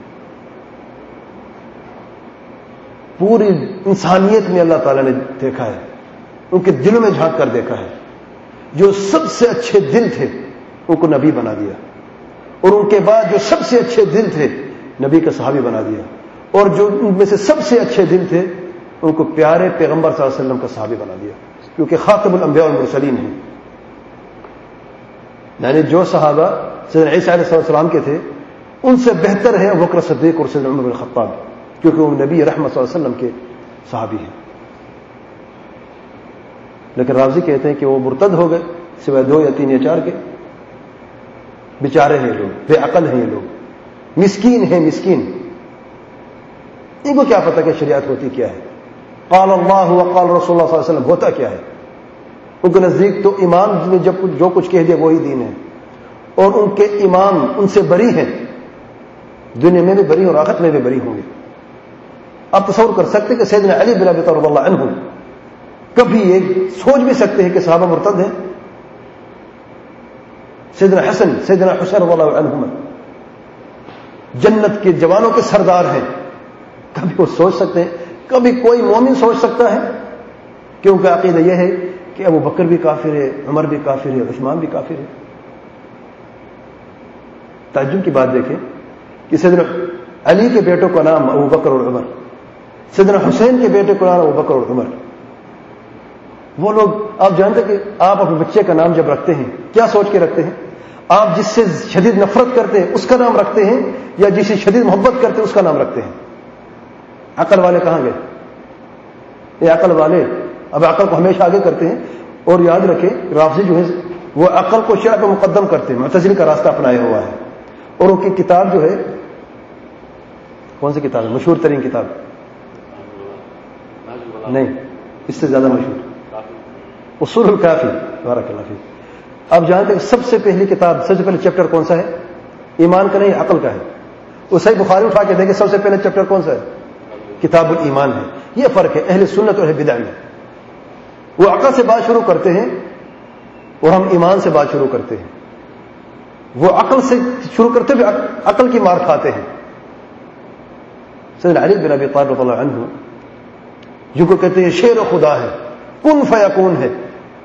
پوری انسانیت میں اللہ تعالیٰ نے دیکھا ہے, ان کے دلوں میں جھانک کر دیکھا ہے. جو سب سے اچھے دل تھے ان کو نبی بنا دیا, اور ان کے بعد جو سب سے اچھے دل تھے نبی کا صحابی بنا دیا, اور جو ان میں سے سب سے اچھے دل تھے ان کو پیارے پیغمبر صلی اللہ علیہ وسلم کا صحابی بنا دیا, کیونکہ خاتم الانبیاء والمرسلین ہیں. یعنی جو صحابہ سیدنا عیسیٰ علیہ السلام کے تھے ان سے بہتر ہے ابوبکر صدیق اور سیدنا عمر بن الخطاب, کیونکہ وہ نبی رحمت صلی اللہ علیہ وسلم کے صحابی ہیں. لیکن رافضی کہتے ہیں کہ وہ مرتد ہو گئے سوائے دو یا تین یا چار کے. بیچارے ہیں لوگ, بے عقل ہیں یہ لوگ, مسکین ہیں مسکین. ان کو کیا پتہ کہ شریعت ہوتی کیا ہے, قال اللہ وقال رسول اللہ صلی اللہ علیہ وسلم ہوتا کیا ہے. ان کے نزدیک تو امام نے جب کچھ جو کچھ کہہ دیا وہی دین ہے, اور ان کے امام ان سے بری ہیں, دنیا میں بھی بری اور آخرت میں بھی بری ہوں گے. آپ تصور کر سکتے ہیں کہ سیدنا علی بن ابی طالب رضی اللہ عنہ کبھی یہ سوچ بھی سکتے ہیں کہ صحابہ مرتد ہیں؟ سیدنا حسن سیدنا حسین رضی اللہ عنہما جنت کے جوانوں کے سردار ہیں, کبھی وہ سوچ سکتے ہیں؟ کبھی کوئی مومن سوچ سکتا ہے؟ کیونکہ عقیدہ یہ ہے کہ ابو بکر بھی کافر ہے, عمر بھی کافر ہے, عثمان بھی کافر ہے. تعجب کی بات دیکھیں کہ سیدنا علی کے بیٹوں کا نام ابو بکر اور عمر, سیدنا حسین کے بیٹے کا نام ابو بکر اور عمر. وہ لوگ, آپ جانتے کہ آپ اپنے بچے کا نام جب رکھتے ہیں کیا سوچ کے رکھتے ہیں؟ آپ جس سے شدید نفرت کرتے ہیں اس کا نام رکھتے ہیں, یا جس سے شدید محبت کرتے ہیں اس کا نام رکھتے ہیں؟ عقل والے کہاں گئے؟ یہ عقل والے اب عقل کو ہمیشہ آگے کرتے ہیں. اور یاد رکھیں رافضی جو ہے وہ عقل کو شرع پہ مقدم کرتے ہیں, معتزلی کا راستہ اپنایا ہوا ہے. اور ان کی کتاب جو ہے, کون سی کتاب ہے مشہور ترین کتاب؟ نہیں, اس سے زیادہ مشہور اصول الکافی. بارک اللہ فیک. آپ جانتے ہیں سب سے پہلی کتاب, سب سے پہلے چیپٹر کون سا ہے؟ ایمان کا نہیں, عقل کا ہے. وہ صحیح بخاری اٹھا کے دیکھیں سب سے پہلے چیپٹر کون سا ہے؟ کتاب الایمان ہے. یہ فرق ہے اہل سنت اور اہل بدع میں. وہ عقل سے بات شروع کرتے ہیں اور ہم ایمان سے بات شروع کرتے ہیں. وہ عقل سے شروع کرتے ہوئے عقل کی مار کھاتے ہیں. سیدنا علی بن ابی طالب رضی اللہ عنہ جن کو کہتے ہیں شیر خدا ہے, کن فیکون ہے.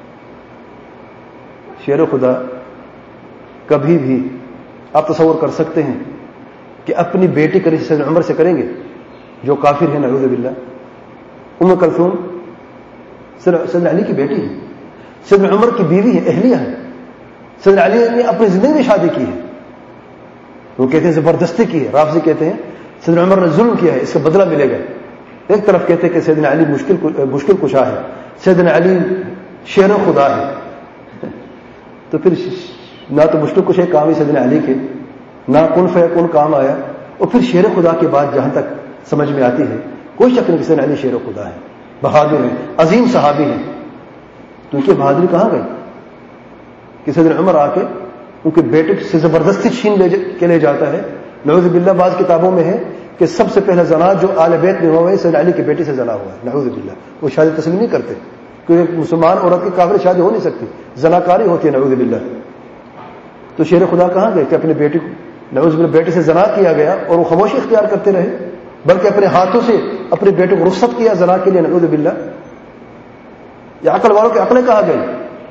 شیر خدا کبھی بھی آپ تصور کر سکتے ہیں کہ اپنی بیٹی کا رشتہ سیدنا عمر سے کریں گے جو کافر ہے نعوذ باللہ؟ ام کلثوم سیدنا علی کی بیٹی ہے, سیدنا عمر کی بیوی ہے، اہلیہ ہے، سیدنا علی نے اپنی زندگی میں شادی کی ہے، وہ کہتے ہیں زبردستی کی ہے، رافضی کہتے ہیں سیدنا عمر نے ظلم کیا ہے، اس کا بدلہ ملے گا۔ ایک طرف کہتے ہیں کہ سیدنا علی مشکل مشکل کشا ہے، سیدنا علی شیر و خدا ہے، تو پھر نہ تو مشکل کشا کام ہی سیدنا علی کے، نہ کن فیکون کام آیا، اور پھر شیر خدا کی بات جہاں تک سمجھ میں آتی ہے کوئی شک نہیں کہ سیدنا علی شیر خدا ہے، بہادر ہے، عظیم صحابی ہے، تو ان کی بہادری کہاں گئی کہ سیدنا عمر آ کے ان کے بیٹے سے زبردستی چھین لے کے لے جاتا ہے۔ نعوذ باللہ بعض کتابوں میں ہے کہ سب سے پہلا زنا جو آل بیت میں ہوا ہے سیدنا علی کے بیٹے سے زنا ہوا ہے، نعوذ باللہ۔ وہ شادی تسلیم نہیں کرتے کیونکہ مسلمان عورت کی کافر شادی ہو نہیں سکتی، زناکاری ہوتی ہے، نعوذ باللہ۔ تو شیر خدا کہاں گئے کہ اپنے بیٹے کو نعوذ باللہ بیٹے سے زنا کیا گیا اور وہ خاموشی اختیار کرتے رہے، بلکہ اپنے ہاتھوں سے اپنے بیٹے کو رخصت کیا زنا کے لیے، نعوذ باللہ۔ یہ عقل والوں کی عقلیں کہاں گئی؟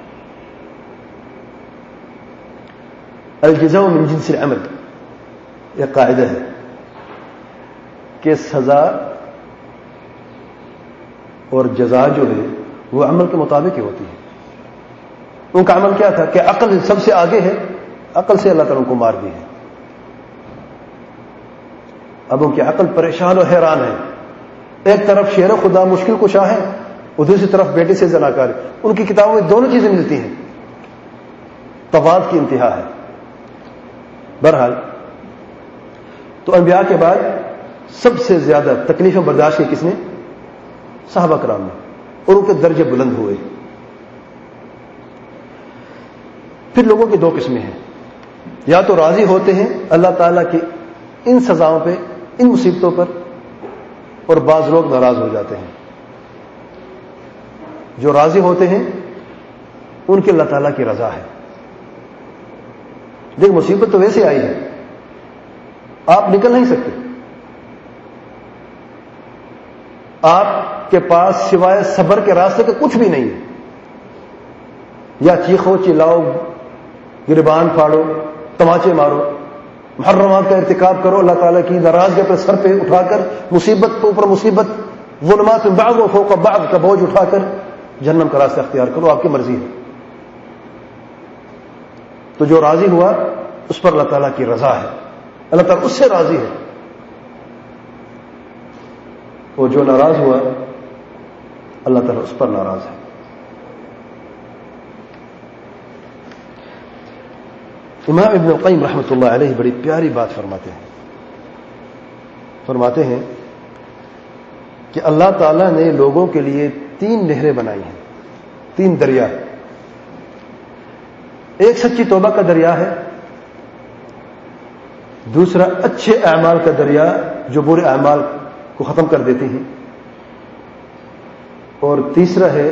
الجزاء من جنس العمل، یہ قاعدہ ہے کہ سزا اور جزا جو ہے وہ عمل کے مطابق ہی ہوتی ہے۔ ان کا عمل کیا تھا کہ عقل سب سے آگے ہے، عقل سے اللہ تعالیٰ ان کو مار دی ہے۔ اب ان کی عقل پریشان و حیران ہے، ایک طرف شیر خدا مشکل کشا ہے اور دوسری طرف بیٹے سے زناکار۔ ان کی کتابوں میں دونوں چیزیں ملتی ہیں، تضاد کی انتہا ہے۔ بہرحال تو انبیاء کے بعد سب سے زیادہ تکلیفیں برداشت کی کس نے؟ صحابہ کرام نے، اور ان کے درجے بلند ہوئے۔ پھر لوگوں کی دو قسمیں ہیں، یا تو راضی ہوتے ہیں اللہ تعالیٰ کی ان سزاؤں پہ، ان مصیبتوں پر، اور بعض لوگ ناراض ہو جاتے ہیں۔ جو راضی ہوتے ہیں ان کی اللہ تعالیٰ کی رضا ہے۔ دیکھ مصیبت تو ویسے آئی ہے، آپ نکل نہیں سکتے، آپ کے پاس سوائے صبر کے راستے کے کچھ بھی نہیں ہے، یا چیخو چلاؤ، گربان پھاڑو، تماچے مارو، محرمات کا ارتکاب کرو، اللہ تعالیٰ کی ناراضگی پر سر پہ اٹھا کر مصیبت کے اوپر مصیبت، ظلمات میں بعض و فوق بعض کا بوجھ اٹھا کر جہنم کا راستہ اختیار کرو، آپ کی مرضی ہے۔ تو جو راضی ہوا اس پر اللہ تعالیٰ کی رضا ہے، اللہ تعالیٰ اس سے راضی ہے، اور جو ناراض ہوا اللہ تعالیٰ اس پر ناراض ہے۔ امام ابن القیم رحمۃ اللہ علیہ بڑی پیاری بات فرماتے ہیں، فرماتے ہیں کہ اللہ تعالیٰ نے لوگوں کے لیے تین نہریں بنائی ہیں، تین دریا۔ ایک سچی توبہ کا دریا ہے، دوسرا اچھے اعمال کا دریا جو برے اعمال کو ختم کر دیتے ہیں، اور تیسرا ہے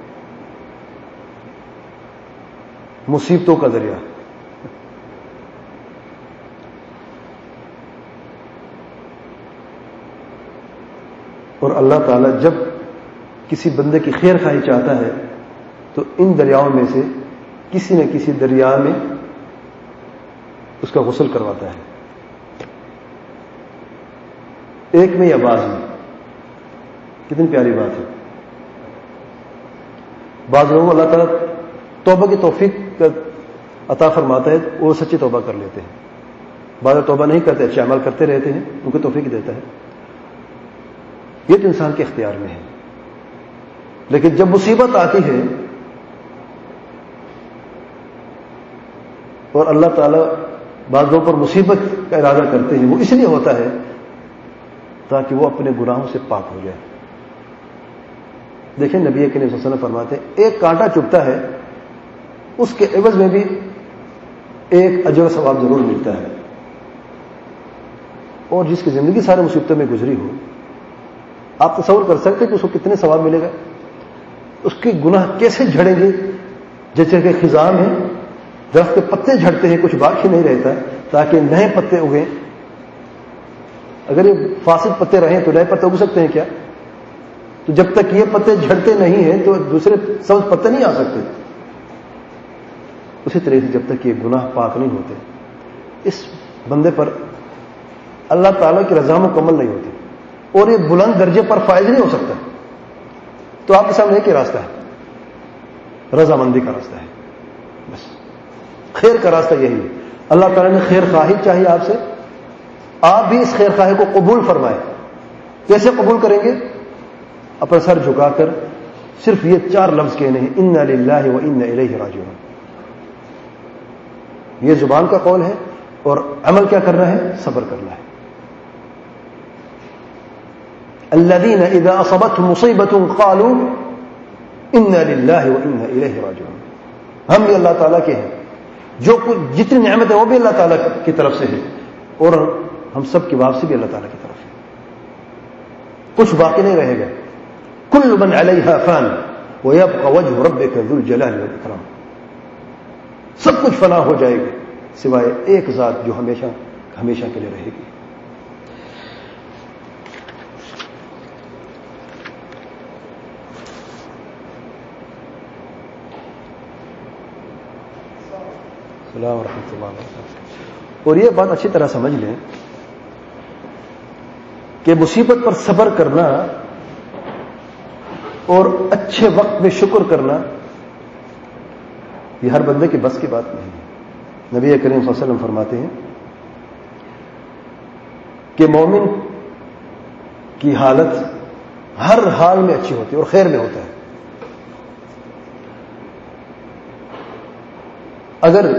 مصیبتوں کا دریا۔ اور اللہ تعالیٰ جب کسی بندے کی خیر خواہی چاہتا ہے تو ان دریاؤں میں سے کسی نہ کسی دریا میں اس کا غسل کرواتا ہے، ایک میں یا بعض میں۔ کتنی پیاری بات ہے۔ بعض لوگوں کو اللہ تعالیٰ توبہ کی توفیق عطا فرماتا ہے، وہ سچی توبہ کر لیتے ہیں، بعض توبہ نہیں کرتے، اچھے عمل کرتے رہتے ہیں، ان کو توفیق دیتا ہے۔ یہ تو انسان کے اختیار میں ہے، لیکن جب مصیبت آتی ہے اور اللہ تعالیٰ بعض لوگوں پر مصیبت کا ارادہ کرتے ہیں، وہ اس لیے ہوتا ہے تاکہ وہ اپنے گناہوں سے پاک ہو جائے۔ دیکھیں نبی کریم صلی اللہ علیہ وسلم فرماتے ہیں ایک کانٹا چبھتا ہے اس کے عوض میں بھی ایک اجر و ثواب ضرور ملتا ہے، اور جس کی زندگی سارے مصیبتوں میں گزری ہو، آپ تصور کر سکتے کہ اس کو کتنے ثواب ملے گا؟ اس کے گناہ کیسے جھڑیں گے؟ جیسے کہ خزاں ہے، درخت کے پتے جھڑتے ہیں، کچھ باقی نہیں رہتا تاکہ نئے پتے اگیں۔ اگر یہ فاسد پتے رہیں تو نئے پتے اگ سکتے ہیں کیا؟ تو جب تک یہ پتے جھڑتے نہیں ہیں تو دوسرے سبز پتے نہیں آ سکتے۔ اسی طرح سے جب تک یہ گناہ پاک نہیں ہوتے، اس بندے پر اللہ تعالیٰ کی رضا مکمل نہیں ہوتی، اور یہ بلند درجے پر فائز نہیں ہو سکتا۔ تو آپ کے سامنے ایک ہی راستہ ہے، رضامندی کا راستہ ہے. بس خیر کا راستہ یہی ہے. اللہ تعالیٰ نے خیر خواہی چاہیے آپ سے, آپ بھی اس خیر خواہی کو قبول فرمائیں. کیسے قبول کریں گے؟ اپنا سر جھکا کر صرف یہ چار لفظ کہنے ہیں, انا للہ و انا الیہ راجعون. یہ زبان کا قول ہے, اور عمل کیا کرنا ہے؟ صبر کرنا ہے. الذین اذا اصابتهم مصیبۃ قالوا انا للہ و انا الیہ راجعون. ہم بھی اللہ تعالیٰ کے ہیں, جو کچھ جتنی نعمت ہے وہ بھی اللہ تعالیٰ کی طرف سے ہے, اور ہم سب کی واپسی بھی اللہ تعالیٰ کی طرف ہے. کچھ باقی نہیں رہے گا. کل من علیہا فان ویبقى وجہ ربک ذو الجلال والاکرام. سب کچھ فنا ہو جائے گی سوائے ایک ذات جو ہمیشہ ہمیشہ کے لیے رہے گی. السلام ورحمۃ اللہ وبرکاتہ. اور یہ بات اچھی طرح سمجھ لیں کہ مصیبت پر صبر کرنا اور اچھے وقت میں شکر کرنا یہ ہر بندے کے بس کی بات نہیں ہے. نبی کریم صلی اللہ علیہ وسلم فرماتے ہیں کہ مومن کی حالت ہر حال میں اچھی ہوتی ہے اور خیر میں ہوتا ہے. اگر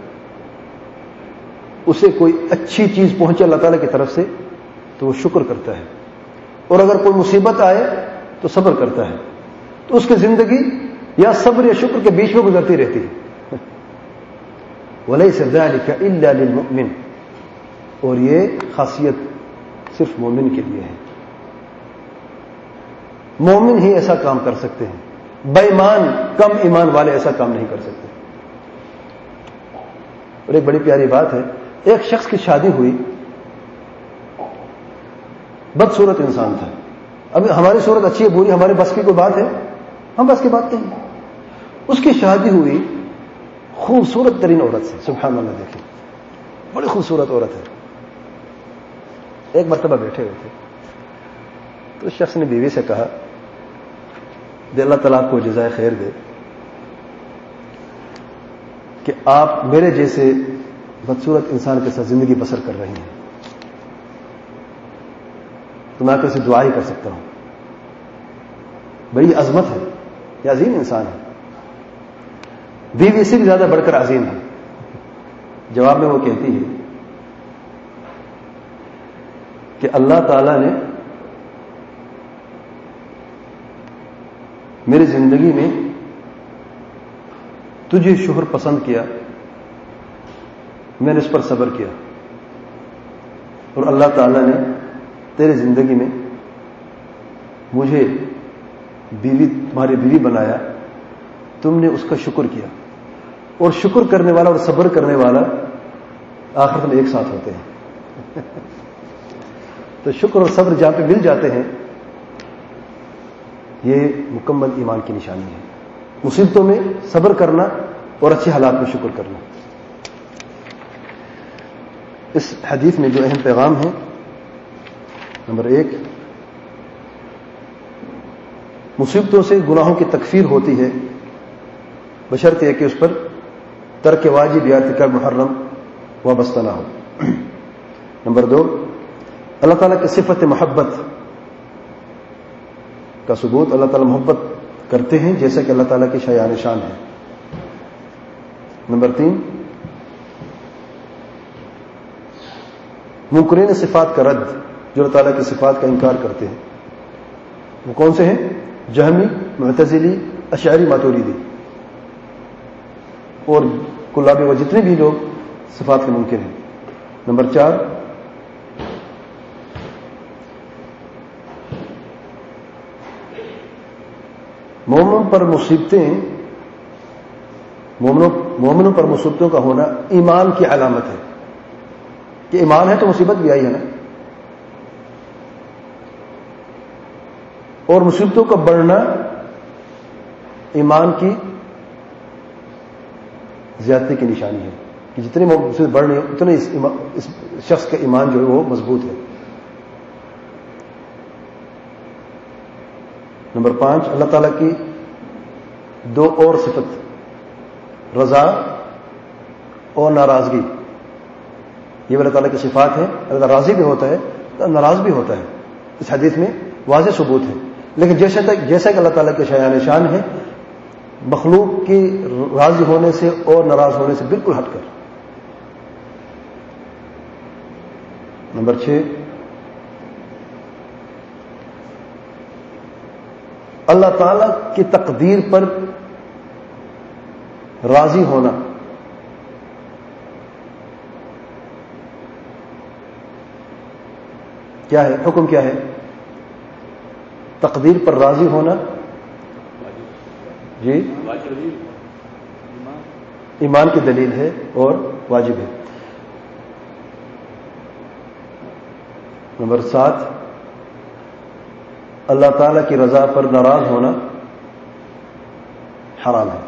اسے کوئی اچھی چیز پہنچے اللہ تعالیٰ کی طرف سے تو وہ شکر کرتا ہے, اور اگر کوئی مصیبت آئے تو صبر کرتا ہے. تو اس کی زندگی یا صبر یا شکر کے بیچ میں گزرتی رہتی ہے. وَلَيْسَ ذَلِكَ إِلَّا لِلْمُؤْمِنِ. اور یہ خاصیت صرف مومن کے لیے ہے. مومن ہی ایسا کام کر سکتے ہیں, بے ایمان کم ایمان والے ایسا کام نہیں کر سکتے. اور ایک بڑی پیاری بات ہے, ایک شخص کی شادی ہوئی, بدصورت انسان تھا. اب ہماری صورت اچھی ہے بری ہمارے بس کی کوئی بات ہے؟ ہم بس کی بات نہیں. اس کی شادی ہوئی خوبصورت ترین عورت سے. سبحان اللہ, دیکھیں بڑی خوبصورت عورت ہے. ایک مرتبہ بیٹھے ہوئے تھے تو اس شخص نے بیوی سے کہا دے اللہ تعالیٰ آپ کو جزائے خیر دے کہ آپ میرے جیسے بدصورت انسان کے ساتھ زندگی بسر کر رہی ہیں, تو میں آپ سے دعا ہی کر سکتا ہوں. بڑی عظمت ہے, یہ عظیم انسان ہے. بیوی سے بھی زیادہ بڑھ کر عظیم ہے. جواب میں وہ کہتی ہے کہ اللہ تعالی نے میری زندگی میں تجھے شوہر پسند کیا, میں نے اس پر صبر کیا, اور اللہ تعالی نے تیری زندگی میں مجھے بیوی تمہاری بیوی بنایا, تم نے اس کا شکر کیا. اور شکر کرنے والا اور صبر کرنے والا آخرت میں ایک ساتھ ہوتے ہیں. تو شکر اور صبر جہاں پہ مل جاتے ہیں یہ مکمل ایمان کی نشانی ہے. مصیبتوں میں صبر کرنا اور اچھے حالات میں شکر کرنا. اس حدیث میں جو اہم پیغام ہے, نمبر ایک, مصیبتوں سے گناہوں کی تکفیر ہوتی ہے بشرطے کہ اس پر ترک واجب یا ارتکاب محرم وابستہ نہ ہو. نمبر دو, اللہ تعالیٰ کی صفت محبت کا ثبوت. اللہ تعالیٰ محبت کرتے ہیں جیسا کہ اللہ تعالیٰ کی شایان شان ہے. نمبر تین, منکرین صفات کا رد, جو اللہ تعالیٰ کی صفات کا انکار کرتے ہیں. وہ کون سے ہیں؟ جہمی, معتزلی, اشعری, ماتوریدی اور کلابی و جتنے بھی لوگ صفات کے منکر ہیں. نمبر چار, مومنوں پر مصیبتیں مومنوں مومنوں پر مصیبتوں کا ہونا ایمان کی علامت ہے کہ ایمان ہے تو مصیبت بھی آئی ہے نا. اور مصیبتوں کا بڑھنا ایمان کی زیادتی کی نشانی ہے کہ جتنی مصیبت بڑھ رہی ہے اتنے اس, اس شخص کا ایمان جو ہے وہ مضبوط ہے. نمبر پانچ, اللہ تعالیٰ کی دو اور صفت، رضا اور ناراضگی، یہ اللہ تعالیٰ کی صفات ہیں. اللہ راضی بھی ہوتا ہے، ناراض بھی ہوتا ہے، اس حدیث میں واضح ثبوت ہے. لیکن جیسے تک جیسا کہ اللہ تعالیٰ کے شایان شان ہے، مخلوق کی راضی ہونے سے اور ناراض ہونے سے بالکل ہٹ کر. نمبر چھ، اللہ تعالیٰ کی تقدیر پر راضی ہونا. کیا ہے حکم؟ کیا ہے تقدیر پر راضی ہونا؟ جی ایمان کی دلیل ہے اور واجب ہے. نمبر سات، اللہ تعالی کی رضا پر ناراض ہونا حرام ہے.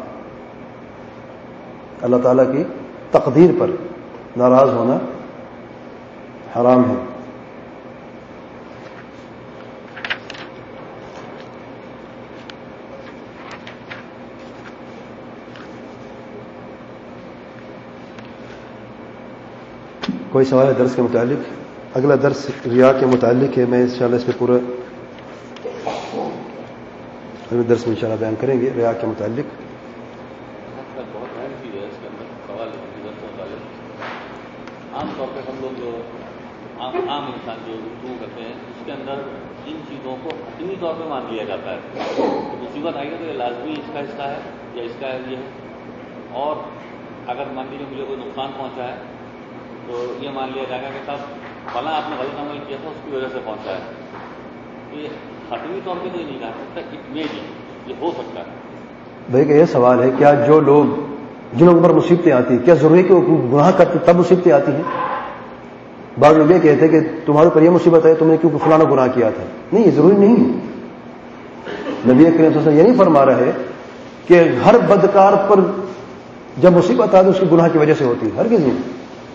اللہ تعالی کی تقدیر پر ناراض ہونا حرام ہے. کوئی سوال ہے درس کے متعلق؟ اگلا درس ریا کے متعلق ہے. میں انشاءاللہ اس پہ پورا درس میں انشاءاللہ بیان کریں گے ریا کے متعلق. بہت اہم چیز ہے اس کے اندر سوال ہے. عام طور پہ ہم لوگ جو عام عام انسان جو گفتگو کرتے ہیں اس کے اندر ان چیزوں کو حتمی طور پہ مان لیا جاتا ہے. مصیبت آئی ہے تو یہ لازمی اس کا حصہ ہے یا اس کا یہ ہے. اور اگر مان لیجیے مجھے کوئی نقصان پہنچا ہے تو یہ مان لیا جائے گا کہ صاحب فلاں آپ نے غلط عمل کیا تھا اس کی وجہ سے پہنچا ہے. یہ حتمی طور پہ تو یہ نہیں کہا سکتا، اٹ مے بی، یہ ہو سکتا ہے. بھائی کہ یہ سوال ہے، کیا جو لوگ جن لوگوں پر مصیبتیں آتی ہیں کیا ضروری کہ وہ گناہ کرتے تب مصیبتیں آتی ہیں؟ بعض لوگ یہ کہتے ہیں کہ تمہارے پر یہ مصیبت ہے تم نے کیونکہ فلانا گناہ کیا تھا. نہیں، یہ ضروری نہیں ہے. نبی کریم صلی اللہ علیہ وسلم یہ نہیں فرما رہے کہ ہر بدکار پر جب مصیبت آتی اس کی گناہ کی وجہ سے ہوتی ہے. ہرگز نہیں،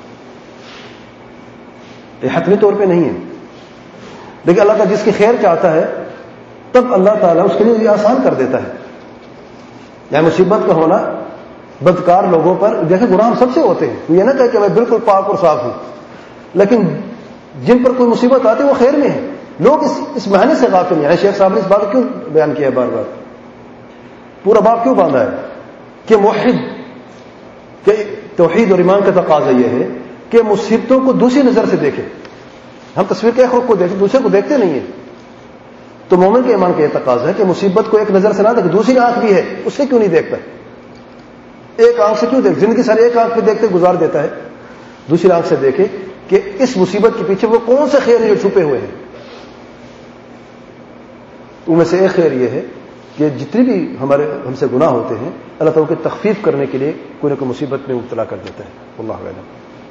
یہ حتمی طور پہ نہیں ہے. لیکن اللہ تعالیٰ جس کی خیر چاہتا ہے تب اللہ تعالیٰ اس کے لیے یہ آسان کر دیتا ہے. یعنی مصیبت کا ہونا بدکار لوگوں پر، جیسے گناہ ہم سب سے ہوتے ہیں، تو یہ نہ کہے کہ میں بالکل پاک اور صاف ہوں، لیکن جن پر کوئی مصیبت آتی ہے وہ خیر میں ہے. لوگ اس اس معنی سے غافل ہیں. شیخ صاحب نے اس بات کو کیوں بیان کیا ہے بار بار، پورا باب کیوں باندھا ہے کہ موحد کہ توحید اور ایمان کا تقاضا یہ ہے کہ مصیبتوں کو دوسری نظر سے دیکھیں. ہم تصویر کے ایک رخ کو دیکھیں، دوسرے کو دیکھتے نہیں ہیں. تو مومن کے ایمان کا یہ تقاضا ہے کہ مصیبت کو ایک نظر سے نہ دیکھے، دوسری آنکھ بھی ہے اس سے کیوں نہیں دیکھتا؟ ایک آنکھ سے کیوں دیکھ، زندگی ساری ایک آنکھ پہ دیکھتے گزار دیتا ہے. دوسری آنکھ سے دیکھے کہ اس مصیبت کے پیچھے وہ کون سے خیر ہیں جو چھپے ہوئے ہیں. ان میں سے ایک خیر یہ ہے کہ جتنی بھی ہمارے ہم سے گناہ ہوتے ہیں اللہ تعالیٰ کی تخفیف کرنے کے لیے کوئی نہ کوئی مصیبت میں مبتلا کر دیتا ہے. اللہ اعلم.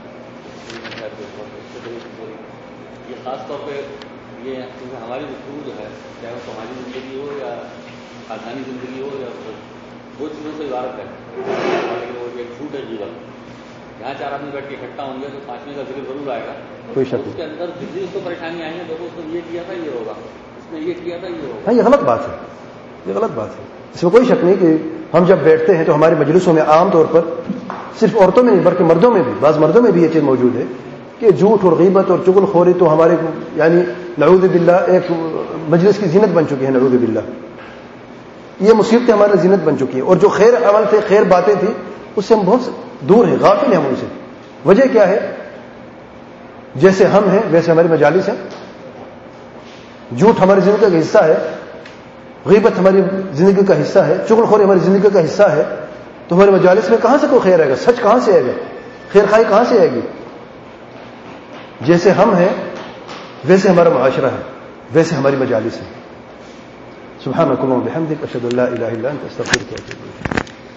یہ خاص طور پہ یہ ہماری گفتگو جو ہے، چاہے وہ سماجی زندگی ہو یا خاندانی زندگی ہو یا دو چیزوں سے عبارت ہے. وہ ایک چھوٹ ہے جیون، جہاں چار آدمی بیٹھ کے اکٹھا ہوں گے تو پانچویں کا ذکر ضرور آئے گا. کوئی شک اس کے اندر جتنی اس کو پریشانی آئی ہے، دیکھو اس نے یہ کیا تھا یہ ہوگا، اس نے یہ کیا تھا یہ ہوگا. ہاں، یہ غلط بات ہے، یہ غلط بات ہے. اس میں کوئی شک نہیں کہ ہم جب بیٹھتے ہیں تو ہماری مجلسوں میں عام طور پر صرف عورتوں میں نہیں بلکہ مردوں میں بھی، بعض مردوں میں بھی یہ چیز موجود ہے کہ جھوٹ اور غیبت اور چغل خوری تو ہمارے یعنی نعوذ باللہ ایک مجلس کی زینت بن چکی ہے. نعوذ باللہ یہ مصیبتیں ہمارے زینت بن چکی ہیں. اور جو خیر عمل تھے، خیر باتیں تھیں، اس سے ہم بہت دور ہیں، غافل ہیں ہم ان سے. وجہ کیا ہے؟ جیسے ہم ہیں ویسے ہماری مجالس ہیں. جھوٹ ہماری زندگی کا حصہ ہے، غیبت ہماری زندگی کا حصہ ہے، چغل خوری ہماری زندگی کا حصہ ہے. تو ہمارے مجالس میں کہاں سے کوئی خیر آئے گا؟ سچ کہاں سے آئے گا؟ خیر خواہی کہاں سے آئے گی؟ جیسے ہم ہیں ویسے ہمارا معاشرہ ہے، ویسے ہماری مجالس ہے. سبحانک اللہم و بحمدک، اشہد ان لا الہ الا انت، استغفرک و اتوب الیک.